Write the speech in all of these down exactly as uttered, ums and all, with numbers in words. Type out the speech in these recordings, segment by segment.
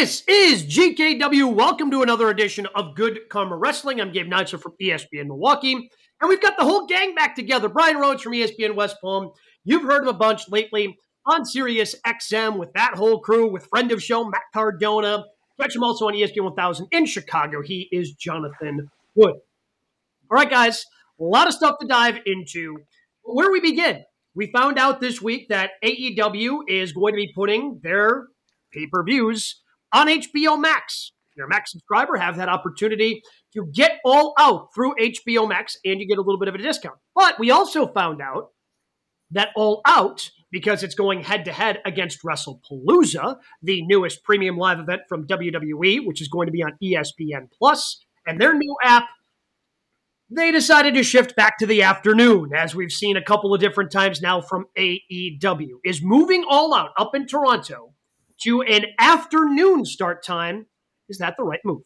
This is G K W. Welcome to another edition of Good Karma Wrestling. I'm Gabe Neitzel from E S P N Milwaukee. And we've got the whole gang back together. Brian Rhodes from E S P N West Palm. You've heard him a bunch lately on Sirius X M with that whole crew, with friend of show, Matt Cardona. Catch him also on E S P N one thousand in Chicago. He is Jonathan Wood. All right, guys, a lot of stuff to dive into. Where do we begin? We found out this week that A E W is going to be putting their pay-per-views on H B O Max. If you're a Max subscriber, have that opportunity to get All Out through H B O Max, and you get a little bit of a discount. But we also found out that All Out, because it's going head-to-head against WrestlePalooza, the newest premium live event from W W E, which is going to be on E S P N Plus, and their new app, they decided to shift back to the afternoon, as we've seen a couple of different times now from A E W. Is moving All Out up in Toronto to an afternoon start time, is that the right move?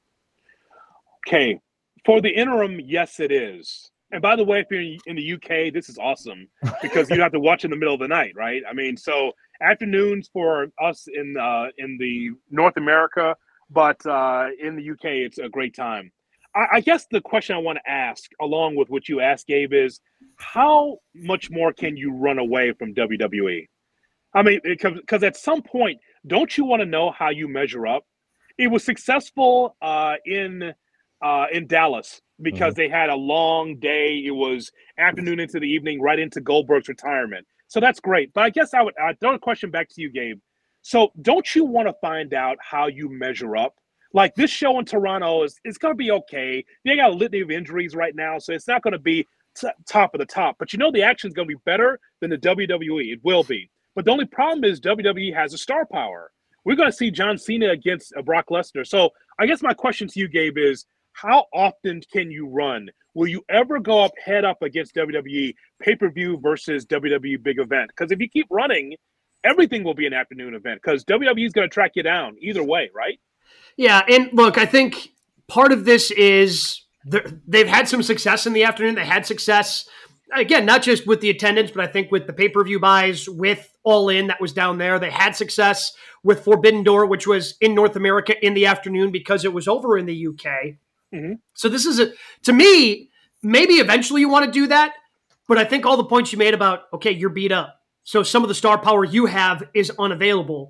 Okay, for the interim, yes, it is. And by the way, if you're in the U K, this is awesome because you have to watch in the middle of the night, right? I mean, so afternoons for us in uh, in the North America, but uh, in the U K, it's a great time. I, I guess the question I want to ask, along with what you asked, Gabe, is how much more can you run away from W W E? I mean, because at some point, don't you want to know how you measure up? It was successful uh, in uh, in Dallas because mm-hmm. they had a long day. It was afternoon into the evening, right into Goldberg's retirement. So that's great. But I guess I would I throw a question back to you, Gabe. So don't you want to find out how you measure up? Like this show in Toronto is it's going to be okay. They got a litany of injuries right now, so it's not going to be t- top of the top. But you know the action is going to be better than the W W E. It will be. But the only problem is W W E has a star power. We're going to see John Cena against uh, Brock Lesnar. So I guess my question to you, Gabe, is how often can you run? Will you ever go up head up against W W E pay-per-view versus W W E big event? Because if you keep running, everything will be an afternoon event because W W E is going to track you down either way, right? Yeah, and look, I think part of this is they've had some success in the afternoon. They had success, again, not just with the attendance, but I think with the pay-per-view buys, with All In that was down there. They had success with Forbidden Door, which was in North America in the afternoon because it was over in the U K. Mm-hmm. So this is, a to me, maybe eventually you want to do that, but I think all the points you made about, okay, you're beat up. So some of the star power you have is unavailable.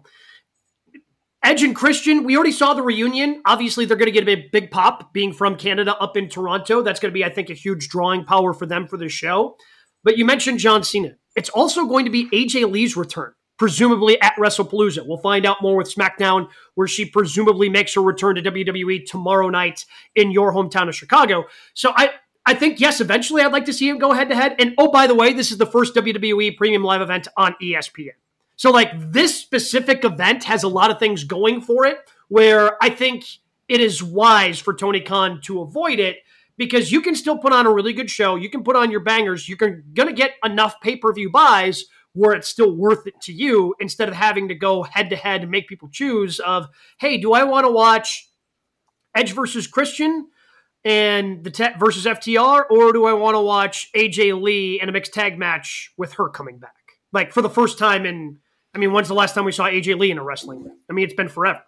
Edge and Christian, we already saw the reunion. Obviously, they're going to get a big, big pop being from Canada up in Toronto. That's going to be, I think, a huge drawing power for them for the show. But you mentioned John Cena. It's also going to be A J Lee's return, presumably at WrestlePalooza. We'll find out more with SmackDown, where she presumably makes her return to W W E tomorrow night in your hometown of Chicago. So I, I think, yes, eventually I'd like to see him go head-to-head. And, oh, by the way, this is the first W W E premium live event on E S P N. So, like, this specific event has a lot of things going for it where I think it is wise for Tony Khan to avoid it because you can still put on a really good show. You can put on your bangers. You're going to get enough pay-per-view buys where it's still worth it to you instead of having to go head-to-head and make people choose of, hey, do I want to watch Edge versus Christian and the te- versus F T R, or do I want to watch A J Lee in a mixed tag match with her coming back? Like, for the first time in... I mean, when's the last time we saw A J Lee in a wrestling ring? I mean, it's been forever.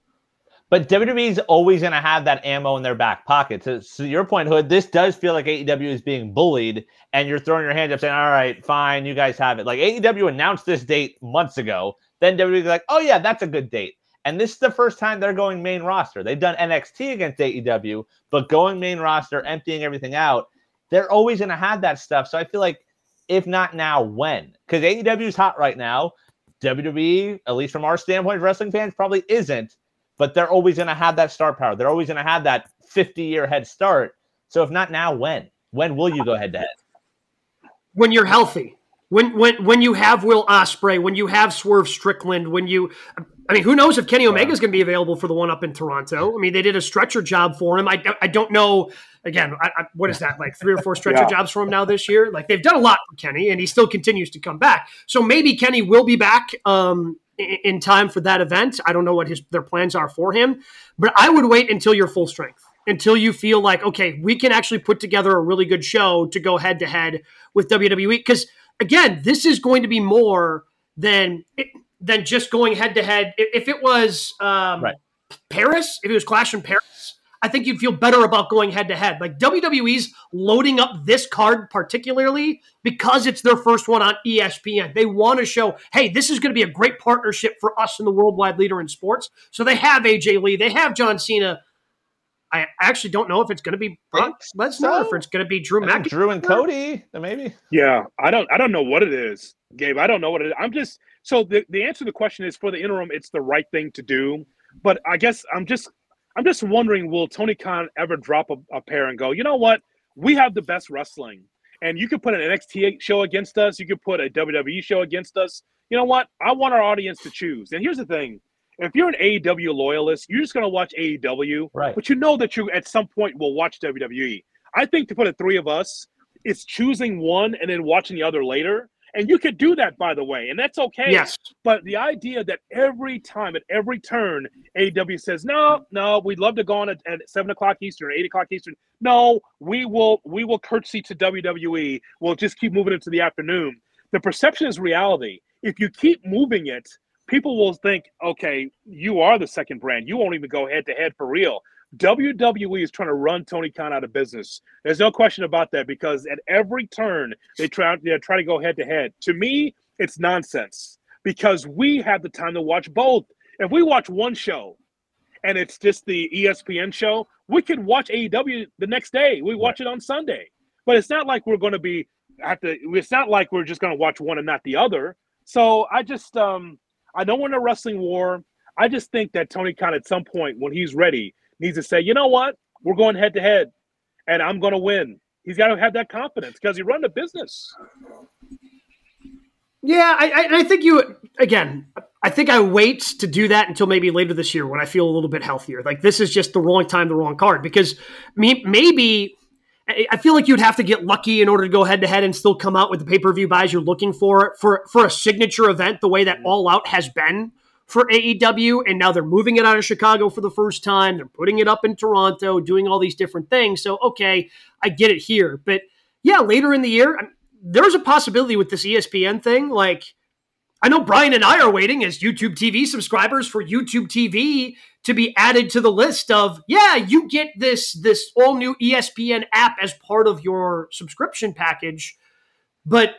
But W W E is always going to have that ammo in their back pocket. So, so your point, Hood, this does feel like A E W is being bullied, and you're throwing your hands up saying, all right, fine, you guys have it. Like, A E W announced this date months ago. Then W W E is like, oh, yeah, that's a good date. And this is the first time they're going main roster. They've done N X T against A E W, but going main roster, emptying everything out, they're always going to have that stuff. So I feel like, if not now, when? Because A E W is hot right now. W W E, at least from our standpoint, wrestling fans, probably isn't, but they're always going to have that star power. They're always going to have that fifty-year head start. So if not now, when? When will you go head-to-head? When you're healthy. When when when you have Will Ospreay, when you have Swerve Strickland, when you – I mean, who knows if Kenny Omega is going to be available for the one up in Toronto. I mean, they did a stretcher job for him. I, I don't know – again, I, I, what is that, like three or four stretcher yeah. jobs for him now this year? Like, they've done a lot for Kenny, and he still continues to come back. So maybe Kenny will be back um, in, in time for that event. I don't know what his their plans are for him. But I would wait until you're full strength, until you feel like, okay, we can actually put together a really good show to go head-to-head with W W E. Because, again, this is going to be more than it, than just going head to head. If it was um, Right. Paris, if it was Clash in Paris, I think you'd feel better about going head to head. Like W W E's loading up this card particularly because it's their first one on E S P N. They want to show, hey, this is going to be a great partnership for us and the worldwide leader in sports. So they have A J Lee, they have John Cena. I actually don't know if it's going to be Brock Lesnar, so. or if it's going to be Drew I think McIntyre. Drew and Cody, maybe. Yeah, I don't I don't know what it is, Gabe. I don't know what it is. I'm just so the, the answer to the question is for the interim, it's the right thing to do. But I guess I'm just I'm just wondering, will Tony Khan ever drop a, a pair and go, you know what? We have the best wrestling. And you could put an N X T show against us. You could put a W W E show against us. You know what? I want our audience to choose. And here's the thing. If you're an A E W loyalist, you're just going to watch A E W. Right. But you know that you at some point will watch W W E. I think to put it three of us, it's choosing one and then watching the other later. And you could do that, by the way, and that's okay. Yes. But the idea that every time, at every turn, A E W says, no, no, we'd love to go on at, at seven o'clock Eastern, eight o'clock Eastern. No, we will we will curtsy to W W E. We'll just keep moving into the afternoon. The perception is reality. If you keep moving it, people will think, okay, you are the second brand. You won't even go head-to-head for real. W W E is trying to run Tony Khan out of business. There's no question about that because at every turn they try, they try to go head-to-head. To me, it's nonsense because we have the time to watch both. If we watch one show and it's just the E S P N show, we could watch A E W the next day. We watch it on Sunday. But it's not like we're going to be have to. It's not like we're just going to watch one and not the other. So I just um, I know we're in a wrestling war. I just think that Tony Khan at some point when he's ready needs to say, you know what, we're going head to head, and I'm going to win. He's got to have that confidence because he run the business. Yeah, I, I think you again. I think I wait to do that until maybe later this year when I feel a little bit healthier. Like this is just the wrong time, the wrong card. Because me, maybe I feel like you'd have to get lucky in order to go head to head and still come out with the pay per view buys you're looking for for for a signature event, the way that All Out has been for A E W, and now they're moving it out of Chicago for the first time. They're putting it up in Toronto, doing all these different things. So, okay, I get it here. But yeah, later in the year, there's a possibility with this E S P N thing. Like, I know Brian and I are waiting as YouTube T V subscribers for YouTube T V to be added to the list of, yeah, you get this, this all new E S P N app as part of your subscription package. But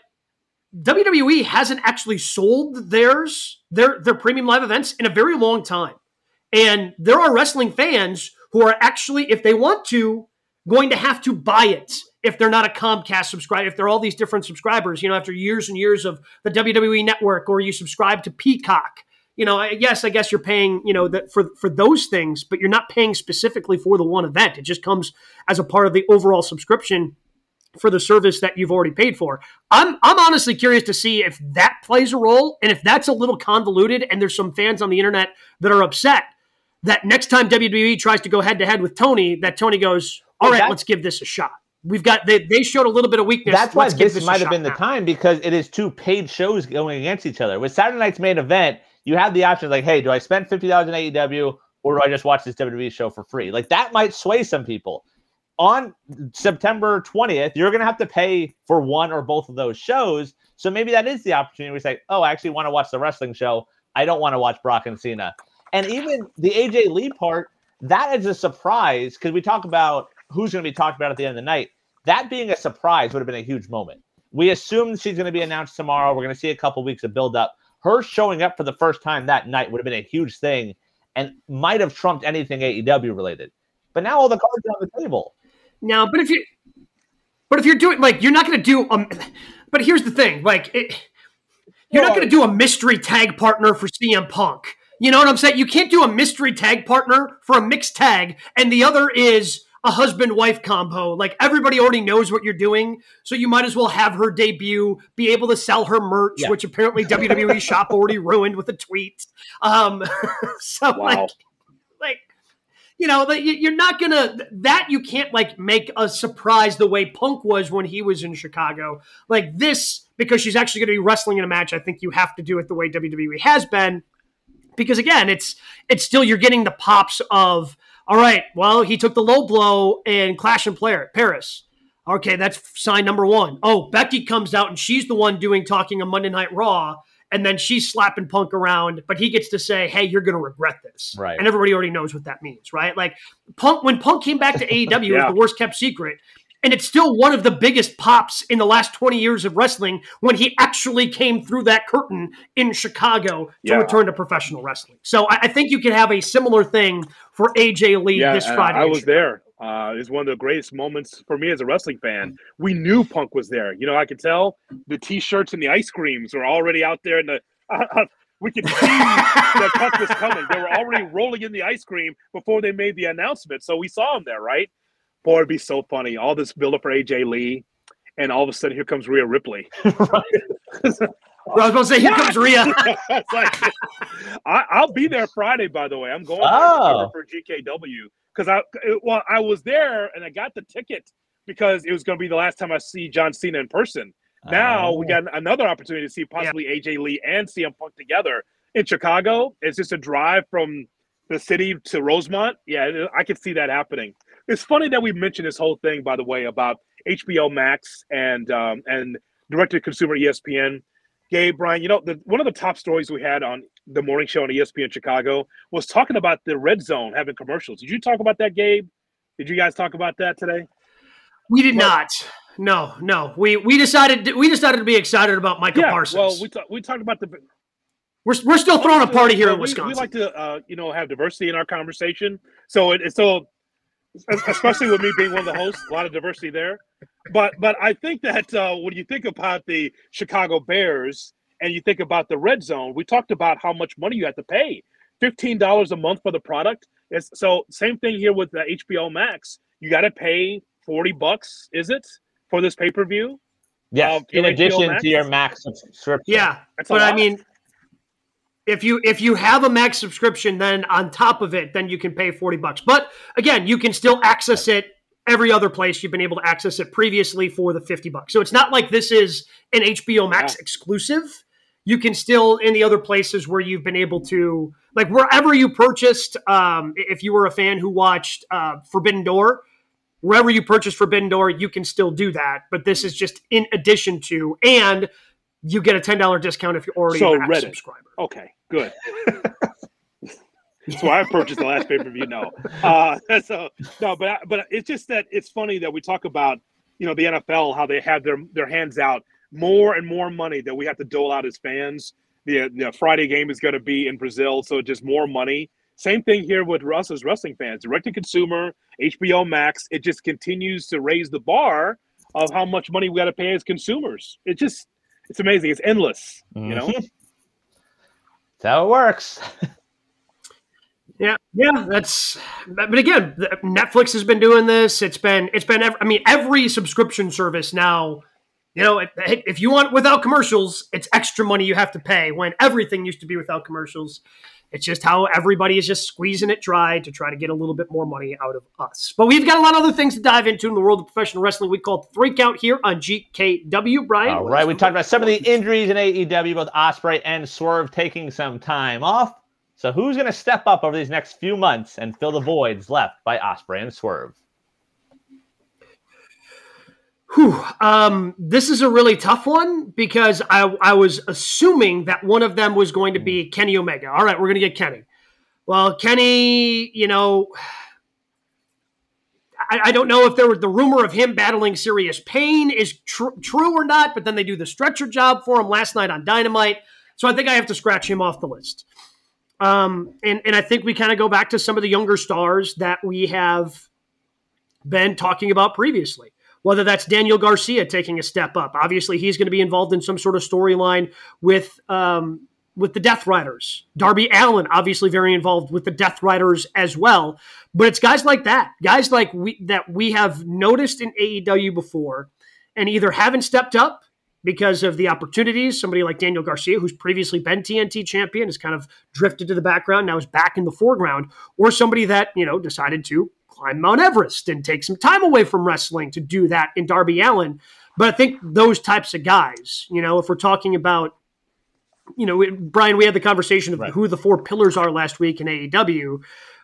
W W E hasn't actually sold theirs, their, their premium live events in a very long time. And there are wrestling fans who are actually, if they want to, going to have to buy it if they're not a Comcast subscriber, if they're all these different subscribers, you know, after years and years of the W W E Network, or you subscribe to Peacock. You know, yes, I guess you're paying, you know, the, for, for those things, but you're not paying specifically for the one event. It just comes as a part of the overall subscription for the service that you've already paid for. I'm I'm honestly curious to see if that plays a role, and if that's a little convoluted and there's some fans on the internet that are upset that next time W W E tries to go head to head with Tony, that Tony goes, all right, let's give this a shot. We've got, they, they showed a little bit of weakness. That's why let's give this might have been the now. time, because it is two paid shows going against each other. With Saturday night's main event, you have the option like, hey, do I spend fifty dollars in A E W or do I just watch this W W E show for free? Like that might sway some people. On September twentieth, you're going to have to pay for one or both of those shows. So maybe that is the opportunity where you say, oh, I actually want to watch the wrestling show. I don't want to watch Brock and Cena. And even the A J Lee part, that is a surprise because we talk about who's going to be talked about at the end of the night. That being a surprise would have been a huge moment. We assumed she's going to be announced tomorrow. We're going to see a couple weeks of build-up. Her showing up for the first time that night would have been a huge thing and might have trumped anything A E W related. But now all the cards are on the table. No, but if you, but if you're doing like, you're not going to do. Um, but here's the thing: like, it, you're not going to do a mystery tag partner for C M Punk. You know what I'm saying? You can't do a mystery tag partner for a mixed tag, and the other is a husband-wife combo. Like everybody already knows what you're doing, so you might as well have her debut, be able to sell her merch, yeah. which apparently W W E Shop already ruined with a tweet. Um, so wow. like, like. You know, you're not going to, that you can't like make a surprise the way Punk was when he was in Chicago. Like this, because she's actually going to be wrestling in a match, I think you have to do it the way W W E has been. Because again, it's it's still, you're getting the pops of, all right, well, he took the low blow in Clash in Paris. Okay, that's sign number one. Oh, Becky comes out and she's the one doing talking on Monday Night Raw. and then she's slapping Punk around, but he gets to say, hey, you're going to regret this. Right. And everybody already knows what that means, right? Like Punk, when Punk came back to A E W, yeah. it was the worst kept secret. And it's still one of the biggest pops in the last twenty years of wrestling when he actually came through that curtain in Chicago to yeah. return to professional wrestling. So I, I think you could have a similar thing for A J Lee yeah, this Friday. I was there. Uh, it's one of the greatest moments for me as a wrestling fan. We knew Punk was there. You know, I could tell the T-shirts and the ice creams were already out there. And the uh, we could see that Punk was coming. They were already rolling in the ice cream before they made the announcement. So we saw him there, right? Boy, it'd be so funny. All this build-up for A J Lee, and all of a sudden, here comes Rhea Ripley. Right. I was going to say, here comes Rhea. It's like, I, I'll be there Friday, by the way. I'm going oh. for G K W because I, well, I was there and I got the ticket because it was going to be the last time I see John Cena in person. Now oh. we got another opportunity to see possibly yeah. A J Lee and C M Punk together in Chicago. It's just a drive from the city to Rosemont. Yeah, I could see that happening. It's funny that we mentioned this whole thing, by the way, about H B O Max and um, and direct-to-consumer E S P N. Gabe, Brian, you know, the, one of the top stories we had on the morning show on E S P N Chicago was talking about the Red Zone having commercials. Did you talk about that, Gabe? Did you guys talk about that today? We did but, not. No, no. We we decided to, we decided to be excited about Micah yeah, Parsons. Well, we talk, we talked about the. We're we're still throwing a party here well, in we, Wisconsin. We like to uh, you know have diversity in our conversation. So it, so. Especially with me being one of the hosts, a lot of diversity there. But but I think that uh, when you think about the Chicago Bears and you think about the Red Zone, we talked about how much money you have to pay. fifteen dollars a month for the product. It's, so same thing here with the H B O Max. You got to pay forty bucks, is it, for this pay-per-view? Yes, uh, in addition to your Max subscription. Yeah, but I mean – If you if you have a Max subscription, then on top of it, then you can pay forty bucks. But again, you can still access it every other place. You've been able to access it previously for the fifty bucks. So it's not like this is an H B O Max yeah. exclusive. You can still, in the other places where you've been able to, like wherever you purchased, um, if you were a fan who watched uh, Forbidden Door, wherever you purchased Forbidden Door, you can still do that. But this is just in addition to, and you get a ten dollars discount if you're already so a Max Reddit. subscriber. Okay, good. That's why I purchased the last pay-per-view. No, uh, so no, but but it's just that it's funny that we talk about you know the N F L, how they have their their hands out more and more money that we have to dole out as fans. The, the Friday game is going to be in Brazil, so just more money. Same thing here with us as wrestling fans. Direct-to-consumer, H B O Max, it just continues to raise the bar of how much money we got to pay as consumers. It just it's amazing. It's endless, you know. Mm-hmm. That's how it works. Yeah, yeah, that's. But again, Netflix has been doing this. It's been, it's been. I mean, every subscription service now. You know, if you want without commercials, it's extra money you have to pay. When everything used to be without commercials, it's just how everybody is just squeezing it dry to try to get a little bit more money out of us. But we've got a lot of other things to dive into in the world of professional wrestling. We call it Three Count here on G K W. Brian, all right, we talked about some of the injuries in A E W, both Ospreay and Swerve taking some time off. So who's going to step up over these next few months and fill the voids left by Ospreay and Swerve? Whew. Um, this is a really tough one because I, I was assuming that one of them was going to be Kenny Omega. All right, we're going to get Kenny. Well, Kenny, you know, I, I don't know if there was the rumor of him battling serious pain is tr- true or not, but then they do the stretcher job for him last night on Dynamite. So I think I have to scratch him off the list. Um, and, and I think we kind of go back to some of the younger stars that we have been talking about previously, whether that's Daniel Garcia taking a step up. Obviously, he's going to be involved in some sort of storyline with, um, with the Death Riders. Darby Allin, obviously very involved with the Death Riders as well. But it's guys like that, guys like we, that we have noticed in A E W before and either haven't stepped up because of the opportunities. Somebody like Daniel Garcia, who's previously been T N T champion, has kind of drifted to the background, now is back in the foreground, or somebody that, you know, decided to climb Mount Everest and take some time away from wrestling to do that in Darby Allin. But I think those types of guys, you know, if we're talking about, you know, Brian, we had the conversation of right. who the four pillars are last week in A E W.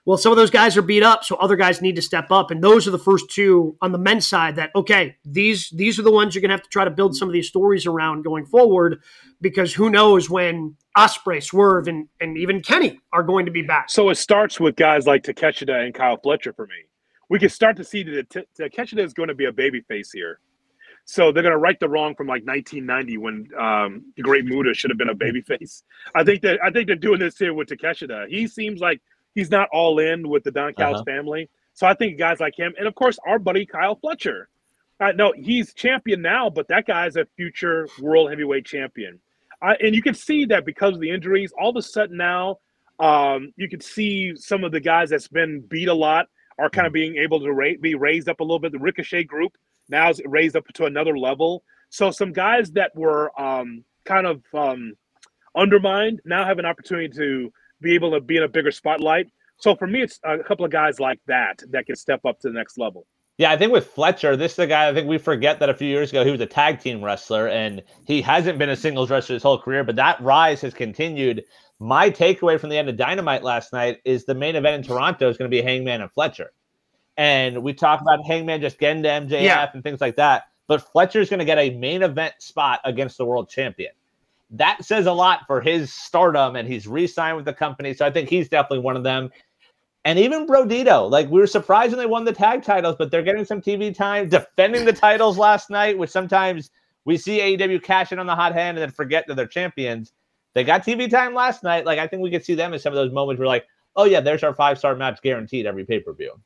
Well, some of those guys are beat up, so other guys need to step up. And those are the first two on the men's side that, okay, these these are the ones you're going to have to try to build some of these stories around going forward, because who knows when Ospreay, Swerve, and, and even Kenny are going to be back. So it starts with guys like Takeshita and Kyle Fletcher for me. We can start to see that T- Takeshita is going to be a babyface here. So they're going to right the wrong from like nineteen ninety when um, the Great Muta should have been a babyface. I think that I think they're doing this here with Takeshita. He seems like he's not all in with the Don Callis Uh-huh. family. So I think guys like him, and of course our buddy Kyle Fletcher. Uh, no, he's champion now, but that guy's a future world heavyweight champion. Uh, and you can see that because of the injuries, all of a sudden now um, you can see some of the guys that's been beat a lot are kind of being able to ra- be raised up a little bit. The Ricochet group now is raised up to another level. So some guys that were um, kind of um, undermined now have an opportunity to be able to be in a bigger spotlight. So for me, it's a couple of guys like that that can step up to the next level. Yeah, I think with Fletcher, this is the guy, I think we forget that a few years ago he was a tag team wrestler, and he hasn't been a singles wrestler his whole career, but that rise has continued. My takeaway from the end of Dynamite last night is the main event in Toronto is going to be Hangman and Fletcher. And we talk about Hangman just getting to M J F Yeah. and things like that, but Fletcher's going to get a main event spot against the world champion. That says a lot for his stardom, and he's re-signed with the company, so I think he's definitely one of them. And even Brodito, like we were surprised when they won the tag titles, but they're getting some T V time, defending the titles last night, which sometimes we see A E W cash in on the hot hand and then forget that they're champions. They got T V time last night. Like I think we could see them in some of those moments where like, oh yeah, there's our five-star match guaranteed every pay-per-view.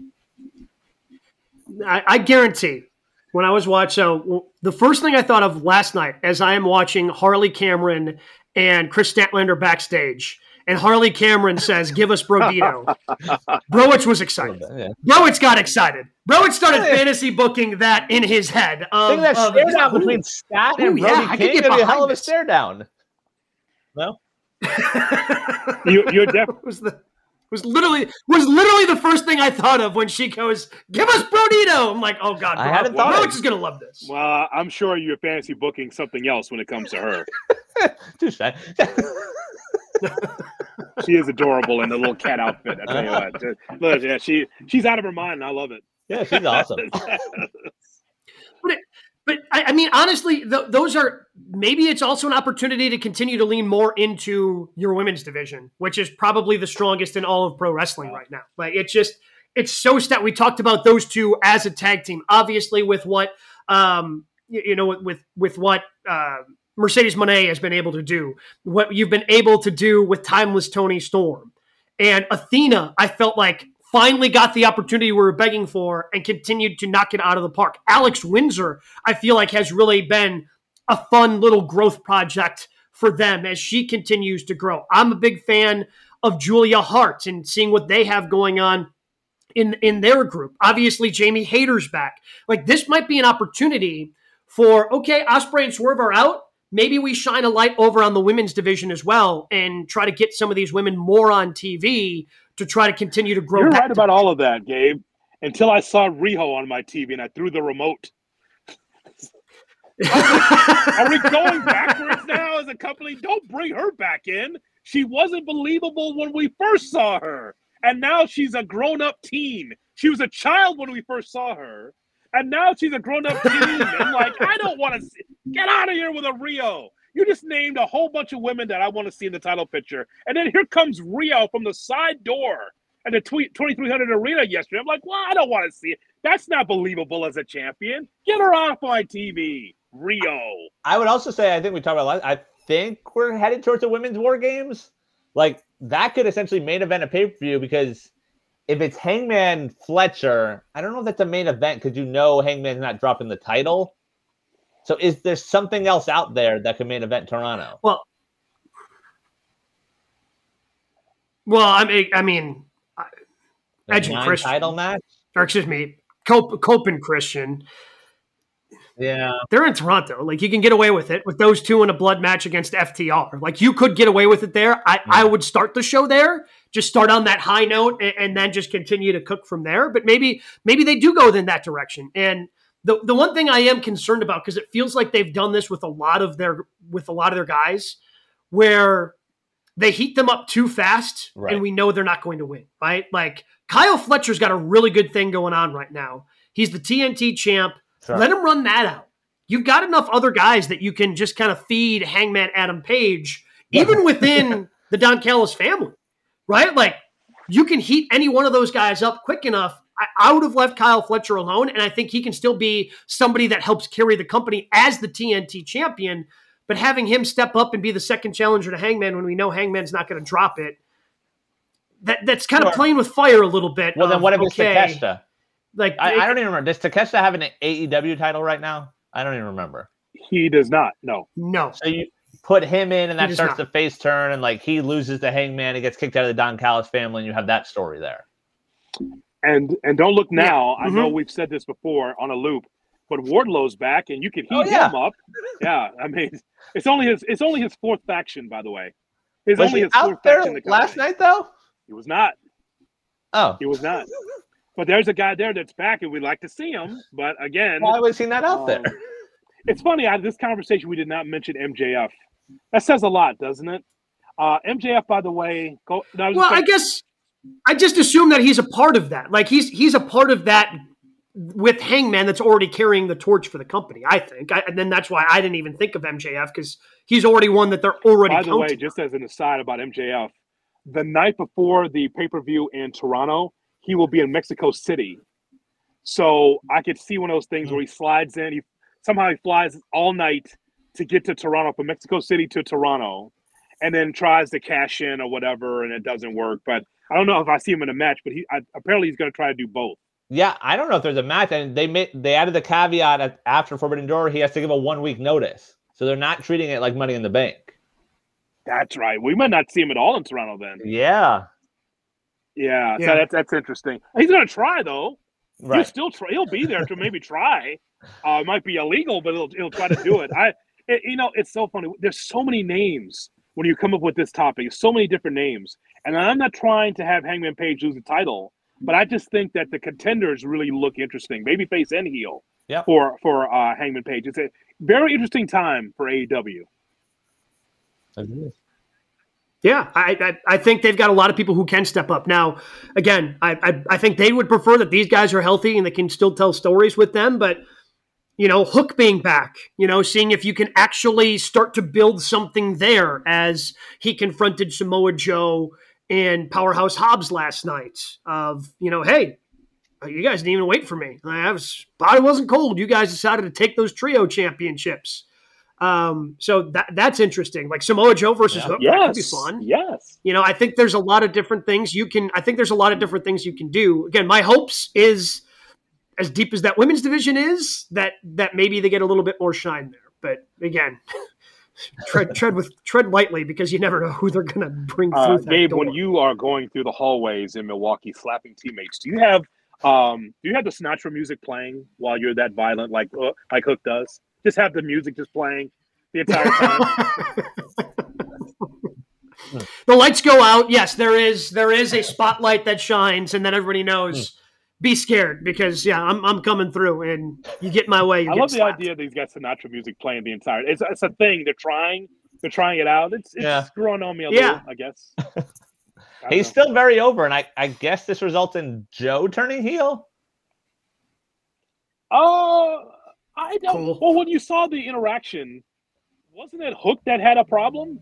I, I guarantee when I was watching, so the first thing I thought of last night as I am watching Harley Cameron and Chris Statlander backstage, and Harley Cameron says, give us Brodito. Browich was excited. Yeah. Browich got excited. Browich started Yeah. fantasy booking that in his head. I Of, think that of, stare down ooh, between Stat ooh, and yeah, Brody I could King get would be a hell behind of a this. stare down. No? You, you're definitely. was the was literally was literally the first thing I thought of when she goes, give us Brodito. I'm like, oh God, I Bro- hadn't thought of Browich is going to love this. Well, I'm sure you're fantasy booking something else when it comes to her. Touche. She is adorable in the little cat outfit. I tell you what. Just- Look, yeah, she she's out of her mind. And I love it. Yeah, she's awesome. But, it, but I, I mean, honestly, th- those are maybe it's also an opportunity to continue to lean more into your women's division, which is probably the strongest in all of pro wrestling right now. Like it's just it's so stat. We talked about those two as a tag team, obviously with what um you, you know with with what uh, Mercedes Moné has been able to do, what you've been able to do with Timeless Tony Storm and Athena. I felt like finally got the opportunity we were begging for and continued to knock it out of the park. Alex Windsor, I feel like, has really been a fun little growth project for them as she continues to grow. I'm a big fan of Julia Hart and seeing what they have going on in, in their group. Obviously, Jamie Hayter's back. Like, this might be an opportunity for, okay, Ospreay and Swerve are out. Maybe we shine a light over on the women's division as well and try to get some of these women more on T V to try to continue to grow. You're that right about all of that, Gabe. Until I saw Riho on my T V and I threw the remote. Are we going backwards now as a company? Don't bring her back in. She wasn't believable when we first saw her. And now she's a grown-up teen. She was a child when we first saw her. And now she's a grown-up teen. And like, I don't want to see. Get out of here with a Rio. You just named a whole bunch of women that I want to see in the title picture. And then here comes Rio from the side door at the twenty-three hundred Arena yesterday. I'm like, well, I don't want to see it. That's not believable as a champion. Get her off my T V. Rio. I would also say, I think we talked about last, I think we're headed towards the women's war games. Like, that could essentially main event a pay-per-view because if it's Hangman Fletcher, I don't know if that's a main event because you know Hangman's not dropping the title. So is there something else out there that could main event Toronto? Well, well, I mean, I mean, The Edge and Christian, title match? or excuse me, Cope, Cope and Christian. Yeah. They're in Toronto. Like, you can get away with it with those two in a blood match against F T R. Like, you could get away with it there. I, I would start the show there, just start on that high note, and, and then just continue to cook from there. But maybe, maybe they do go in that direction. And the the one thing I am concerned about, because it feels like they've done this with a lot of their with a lot of their guys, where they heat them up too fast, Right. and we know they're not going to win, right? Like Kyle Fletcher's got a really good thing going on right now. He's the T N T champ. Sure. Let him run that out. You've got enough other guys that you can just kind of feed Hangman Adam Page, even within the Don Callis family, right? Like you can heat any one of those guys up quick enough. I, I would have left Kyle Fletcher alone, and I think he can still be somebody that helps carry the company as the T N T champion. But having him step up and be the second challenger to Hangman when we know Hangman's not going to drop it, that that's kind Sure. of playing with fire a little bit. Well, then of, what if okay, it's Takeshita? Like I, it- I don't even remember. Does Takeshita have an A E W title right now? I don't even remember. He does not. No. no. So you put him in, and that does starts not. the face turn, and like he loses to Hangman, he gets kicked out of the Don Callis family, and you have that story there. And and don't look now. Yeah. I know Mhm. we've said this before on a loop, but Wardlow's back, and you can heat Oh, yeah. him up. Yeah, I mean, it's only his. It's only his fourth faction, by the way. It's Was only he his fourth out there faction. in the last company. night though? He was not. Oh, He was not. But there's a guy there that's back, and we'd like to see him. But again, why was he not out um, there? it's funny. Out of this conversation, we did not mention M J F. That says a lot, doesn't it? Uh, M J F, by the way. Go. No, I was Well, just I saying- guess I just assume that he's a part of that. Like he's he's a part of that with Hangman that's already carrying the torch for the company. I think, I, and then that's why I didn't even think of M J F because he's already one that they're already. By the way, counting. just as an aside about M J F, the night before the pay-per-view in Toronto, he will be in Mexico City. So I could see one of those things where he slides in. He somehow he flies all night to get to Toronto, from Mexico City to Toronto, and then tries to cash in or whatever, and it doesn't work. But I don't know if I see him in a match. But he I, apparently he's going to try to do both. Yeah, I don't know if there's a match, and they made they added the caveat at, after Forbidden Door, he has to give a one week notice, so they're not treating it like Money in the Bank. That's right. We might not see him at all in Toronto then. Yeah, Yeah, Yeah. so that's that's interesting. He's going to try though. He'll right. still try. He'll be there to maybe try. Uh, it might be illegal, but he'll he'll try to do it. I, it, you know, it's so funny. There's so many names when you come up with this topic. So many different names, and I'm not trying to have Hangman Page lose the title, but I just think that the contenders really look interesting, babyface and heel. Yep. For for uh, Hangman Page, it's a very interesting time for A E W. Yeah, I, I I think they've got a lot of people who can step up. Now, again, I, I I think they would prefer that these guys are healthy and they can still tell stories with them. But you know, Hook being back, you know, seeing if you can actually start to build something there as he confronted Samoa Joe and Powerhouse Hobbs last night. Of you know, hey, you guys didn't even wait for me. I was body wasn't cold. You guys decided to take those trio championships. Um, so that that's interesting. Like Samoa Joe versus Yeah. Hook, that could be Yes, fun. yes. You know, I think there's a lot of different things you can. I think there's a lot of different things you can do. Again, my hopes is as deep as that women's division is that that maybe they get a little bit more shine there. But again, tread tread with tread lightly because you never know who they're going to bring Uh, through that Gabe, door. when you are going through the hallways in Milwaukee slapping teammates, do you have um do you have the Sinatra music playing while you're that violent like uh, like Hook does? Just have the music just playing the entire time. The lights go out. Yes, there is there is a spotlight that shines, and then everybody knows. Be scared because yeah, I'm I'm coming through, and you get in my way. You I get love the slapped. idea that he's got Sinatra music playing the entire. It's it's a thing. They're trying. They're trying it out. It's it's Yeah. growing on me a Yeah. little, I guess. I don't He's know. still very over, and I, I guess this results in Joe turning heel. Oh, I don't. Cool. Well, when you saw the interaction, wasn't it Hook that had a problem?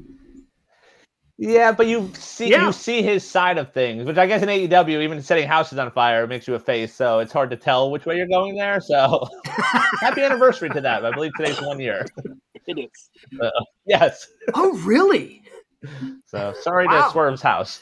Yeah, but you see Yeah. you see his side of things, which I guess in A E W, even setting houses on fire makes you a face, so it's hard to tell which way you're going there. So happy anniversary to that. I believe today's one year. It is. Uh, yes. Oh, really? So sorry Wow. to Swerve's house.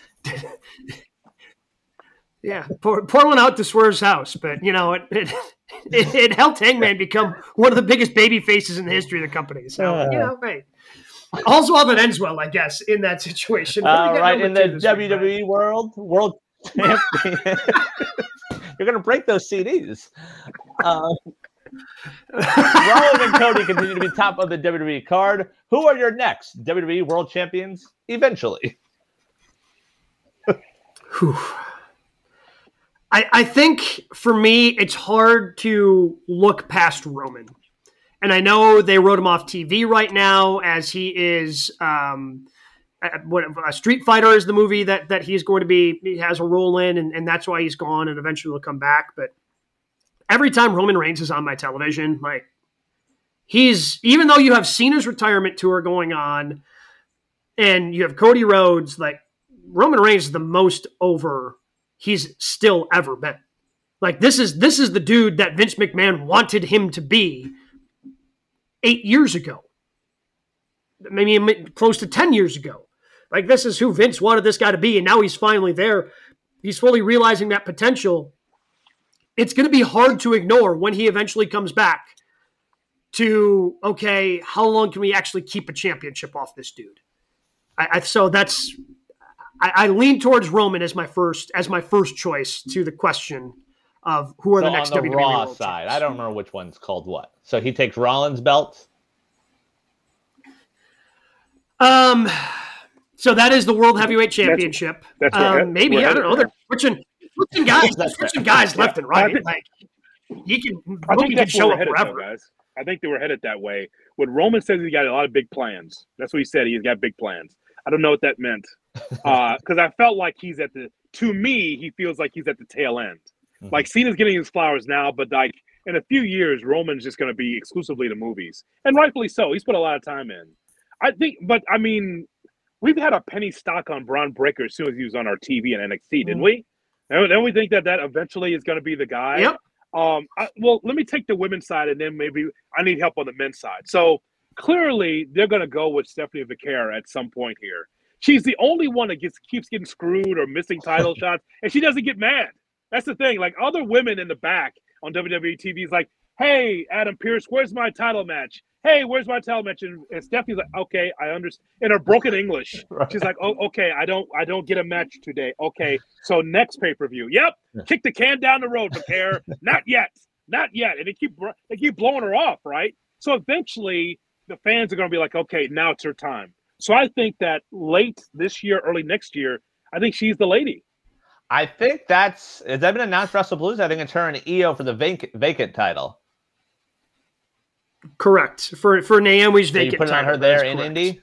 Yeah, pour, pour one out to Swerve's house, but you know it it, it, it helped Hangman become one of the biggest baby faces in the history of the company. So you know, hey, all's well that ends well, I guess, in that situation. What do we All got right, number in two the this W week, W E world, world champion. You're gonna break those C Ds. Uh, Rollins and Cody continue to be top of the W W E card. Who are your next W W E World Champions? Eventually, Whew. I, I think for me, it's hard to look past Roman. And I know they wrote him off T V right now as he is, um, what a Street Fighter is the movie that that he's going to be he has a role in, and, and that's why he's gone, and eventually will come back. But every time Roman Reigns is on my television, like he's even though you have Cena's retirement tour going on, and you have Cody Rhodes, like Roman Reigns is the most over he's still ever been. Like this is this is the dude that Vince McMahon wanted him to be eight years ago, maybe close to ten years ago. Like, this is who Vince wanted this guy to be, and now he's finally there. He's fully realizing that potential. It's going to be hard to ignore when he eventually comes back to, okay, how long can we actually keep a championship off this dude? I, I so that's I, I lean towards Roman as my first as my first choice to the question of who are so the next on the W W E Raw World side. Champs. I don't remember which one's called what. So he takes Rollins' belt. Um. So that is the World Heavyweight Championship. That's, that's um, where, maybe I don't know. They're switching, switching guys, switching guys left and right. think, like he can, I think he can that's show where up we're headed, wherever. though, guys. I think they were headed that way. When Roman says he's got a lot of big plans, that's what he said. He's got big plans. I don't know what that meant because uh, I felt like he's at the. To me, he feels like he's at the tail end. Mm-hmm. Like Cena's getting his flowers now, but like in a few years, Roman's just going to be exclusively to movies, and rightfully so. He's put a lot of time in. I think, but I mean. We've had a penny stock on Braun Breaker as soon as he was on our T V and N X T, didn't we? And then we think that that eventually is going to be the guy. Yep. Um, I, well, let me take the women's side, and then maybe I need help on the men's side. So clearly, they're going to go with Stephanie Vaquer at some point here. She's the only one that gets keeps getting screwed or missing title shots, and she doesn't get mad. That's the thing. Like other women in the back on W W E T V is like, "Hey, Adam Pearce, where's my title match? Hey, where's my title match?" And, and Stephanie's like, "Okay, I understand." In her broken English, right. She's like, "Oh, okay, I don't, I don't get a match today. Okay, so next pay per view. Yep, yeah. Kick the can down the road, Vaquer. Not yet, not yet." And they keep, they keep blowing her off, right? So eventually, the fans are going to be like, "Okay, now it's her time." So I think that late this year, early next year, I think she's the lady. I think that's has that been announced for WrestlePalooza? I think it's her and E O for the vacant, vacant title. Correct. For for Naomi's so vacant you put it on title, her there in correct. Indy?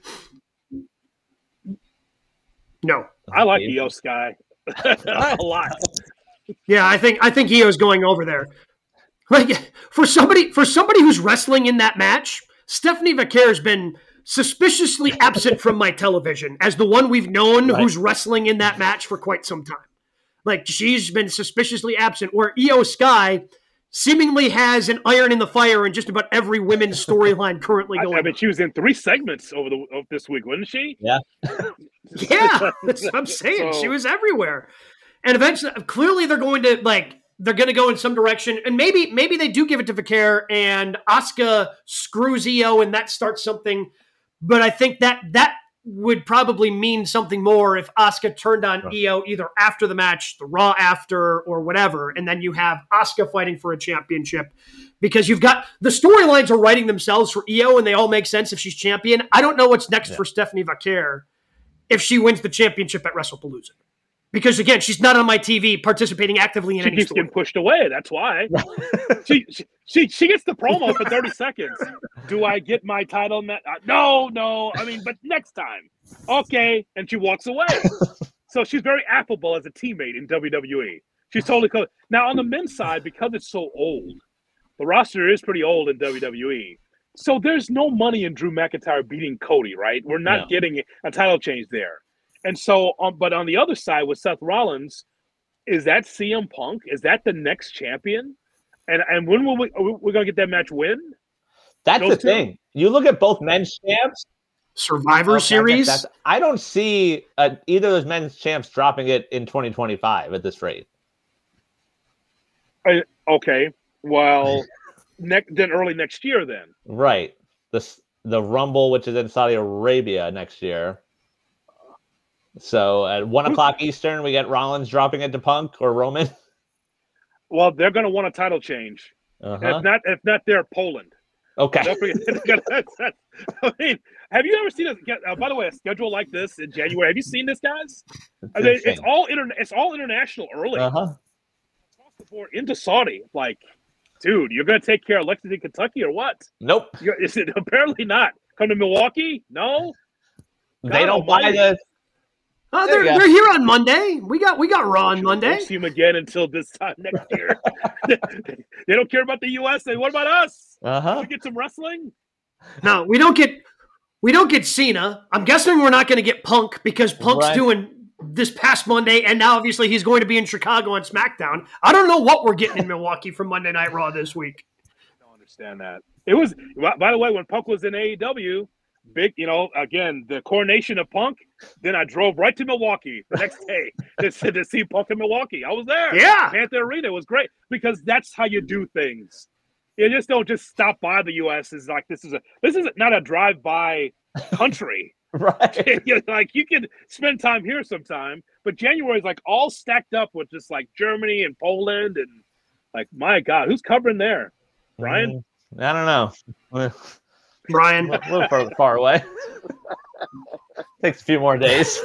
No. I like E O Sky a lot. Yeah, I think I think Io's going over there. Like for somebody for somebody who's wrestling in that match, Stephanie Vaquer has been suspiciously absent from my television as the one we've known right. who's wrestling in that match for quite some time. Like she's been suspiciously absent, where Io Sky seemingly has an iron in the fire in just about every women's storyline currently going. I, I mean, she was in three segments over the of this week, wasn't she? Yeah, yeah. That's what I'm saying. So, she was everywhere, and eventually, clearly, they're going to like they're going to go in some direction, and maybe maybe they do give it to Vaquer, and Asuka screws Io, and that starts something. But I think that that would probably mean something more if Asuka turned on right. Io either after the match, the Raw after, or whatever, and then you have Asuka fighting for a championship because you've got the storylines are writing themselves for Io, and they all make sense if she's champion. I don't know what's next yeah. for Stephanie Vaquer if she wins the championship at WrestlePalooza. Because, again, she's not on my T V participating actively in she any keeps story. Getting pushed away. That's why. she, she she she gets the promo for thirty seconds. Do I get my title? Ma- uh, no, no. I mean, but next time. Okay. And she walks away. So she's very affable as a teammate in W W E. She's totally cool. Now, on the men's side, because it's so old, the roster is pretty old in W W E. So there's no money in Drew McIntyre beating Cody, right? We're not no. getting a title change there. And so, um, but on the other side with Seth Rollins, is that C M Punk? Is that the next champion? And and when will we we're gonna get that match win? That's Those the two? thing. You look at both men's champs, Survivor okay, Series. I, I don't see uh, either of those men's champs dropping it in twenty twenty-five at this rate. Uh, okay, well, ne- then early next year, then. Right. The the Rumble, which is in Saudi Arabia next year. So at one o'clock Eastern, we get Rollins dropping it to Punk or Roman. Well, they're going to want a title change. Uh-huh. If not, if not, they're Poland. Okay. Don't forget, I mean, have you ever seen a? Uh, by the way, a schedule like this in January? Have you seen this, guys? It's, I mean, it's all inter- It's all international early. Uh huh. Across the board into Saudi, like, dude, you're going to take care of Lexington, Kentucky, or what? Nope. You're, is it apparently not? Come to Milwaukee? No. They don't buy the. Uh, they're they're here on Monday. We got we got Raw on Monday. Won't see them again until this time next year. They don't care about the U S. They what about us? Uh huh. We get some wrestling. No, we don't get we don't get Cena. I'm guessing we're not going to get Punk because Punk's Right. doing this past Monday, and now obviously he's going to be in Chicago on SmackDown. I don't know what we're getting in Milwaukee from Monday Night Raw this week. I don't understand that. It was by the way when Punk was in A E W. Big, you know, again, the coronation of Punk. Then I drove right to Milwaukee the next day to, to see Punk in Milwaukee. I was there. Yeah. Panther Arena was great because that's how you do things. You just don't just stop by the U S. Is like this is a this is not a drive-by country. Right. You know, like you can spend time here sometime, but January is like all stacked up with just like Germany and Poland and like my God, who's covering there? Brian? Mm, I don't know. Brian. A little far, far away. Takes a few more days.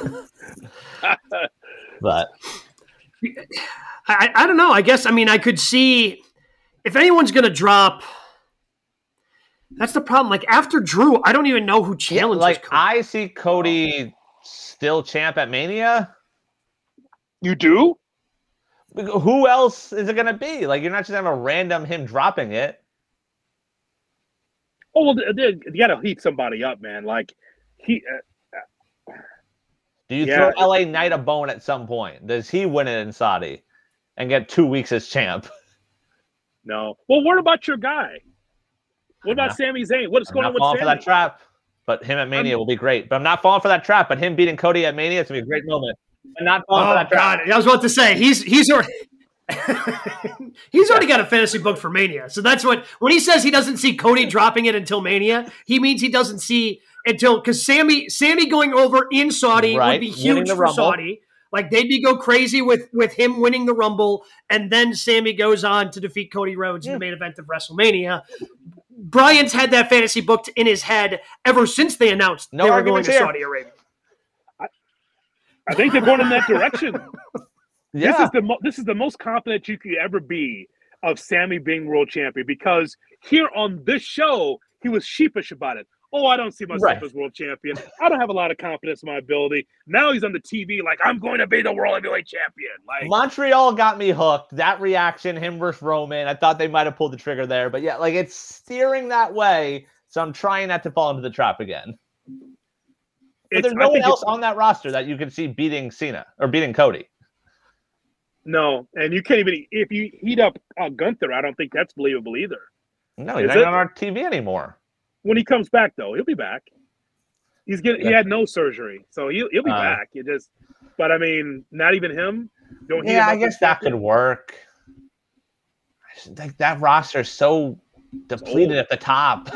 But I, I don't know. I guess, I mean, I could see if anyone's going to drop. That's the problem. Like after Drew, I don't even know who challenges. like Cody. I see Cody still champ at Mania. You do? Who else is it going to be? Like you're not just going to have a random him dropping it. Oh, well, they, they, you got to heat somebody up, man. Like he. Uh, Do you yeah. throw L A Knight a bone at some point? Does he win it in Saudi and get two weeks as champ? No. Well, what about your guy? What about not, Sami Zayn? What's I'm going not on with falling Sami? for that trap. But him at Mania I'm, will be great. But I'm not falling for that trap. But him beating Cody at Mania, it's gonna be a great moment. I'm not falling Oh for that trap. God! I was about to say he's he's already he's already got a fantasy book for Mania. So that's what when he says he doesn't see Cody dropping it until Mania, he means he doesn't see until because Sammy Sammy going over in Saudi Right. would be Winning huge the for Rumble. Saudi. Like they'd be go crazy with with him winning the Rumble, and then Sammy goes on to defeat Cody Rhodes Yeah. in the main event of WrestleMania. Brian's had that fantasy booked in his head ever since they announced No they were going arguments to here. Saudi Arabia. I think they're going in that direction. Yeah. This is the mo- this is the most confident you could ever be of Sammy being world champion because here on this show he was sheepish about it. Oh, I don't see myself Right. as world champion. I don't have a lot of confidence in my ability. Now he's on the T V like I'm going to be the world heavyweight champion. Like Montreal got me hooked. That reaction, him versus Roman, I thought they might have pulled the trigger there. But yeah, like it's steering that way. So I'm trying not to fall into the trap again. But it's, there's I no one think else it's- on that roster that you can see beating Cena or beating Cody. No, and you can't even if you heat up uh, Gunther. I don't think that's believable either. No, he's Is not it? on our T V anymore. When he comes back, though, he'll be back. He's getting he Yeah. had no surgery, so he'll he'll be Uh, back. It just, but I mean, not even him. Don't heat Yeah, him I up guess as that could champion? work. Like that roster is so depleted old. at the top.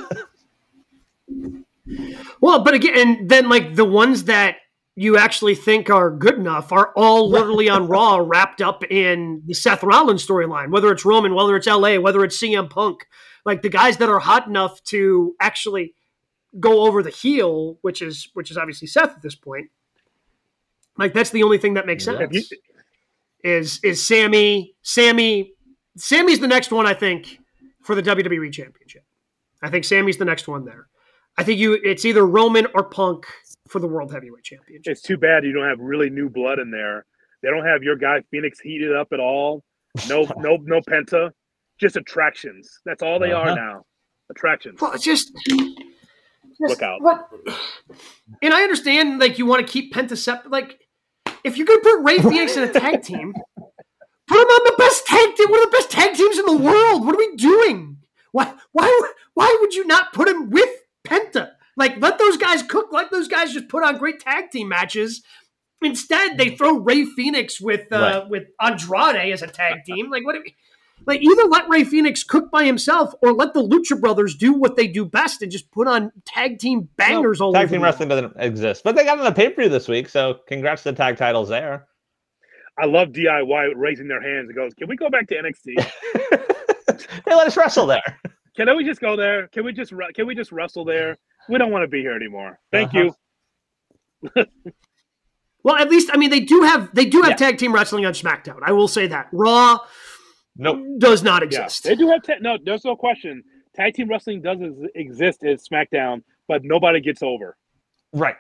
Well, but again, and then like the ones that you actually think are good enough are all literally on Raw wrapped up in the Seth Rollins storyline, whether it's Roman, whether it's L A, whether it's C M Punk. Like the guys that are hot enough to actually go over the heel, which is which is obviously Seth at this point. Like that's the only thing that makes sense. Have you- Is is Sammy Sammy Sammy's the next one, I think, for the W W E Championship. I think Sammy's the next one there. I think you it's either Roman or Punk for the World Heavyweight Championship. It's too bad you don't have really new blood in there. They don't have your guy Phoenix heated up at all. No, no, no Penta. Just attractions. That's all they Uh-huh. are now. Attractions. Well, it's just, just Look out. What? And I understand, like you want to keep Penta separate. Like, if you're gonna put Ray Phoenix in a tag team, put him on the best tag team. One of the best tag teams in the world. What are we doing? Why? Why? Why would you not put him with Penta? Like, let those guys cook. Let those guys just put on great tag team matches. Instead, they throw Ray Phoenix with uh, Right. with Andrade as a tag team. Like, what? Do we, like, either let Ray Phoenix cook by himself, or let the Lucha Brothers do what they do best and just put on tag team bangers all Tag over. team the wrestling doesn't exist, but they got on the pay per view this week, so congrats to the tag titles there. I love D I Y raising their hands and goes, can we go back to N X T? Hey, let us wrestle there. Can we just go there? Can we just can we just wrestle there? We don't want to be here anymore. Thank Uh-huh. you. Well, at least I mean they do have they do have Yeah. tag team wrestling on SmackDown. I will say that Raw Nope. does not Yeah, exist. they do have ta- no. There's no question. Tag team wrestling does ex- exist at SmackDown, but nobody gets over. Right.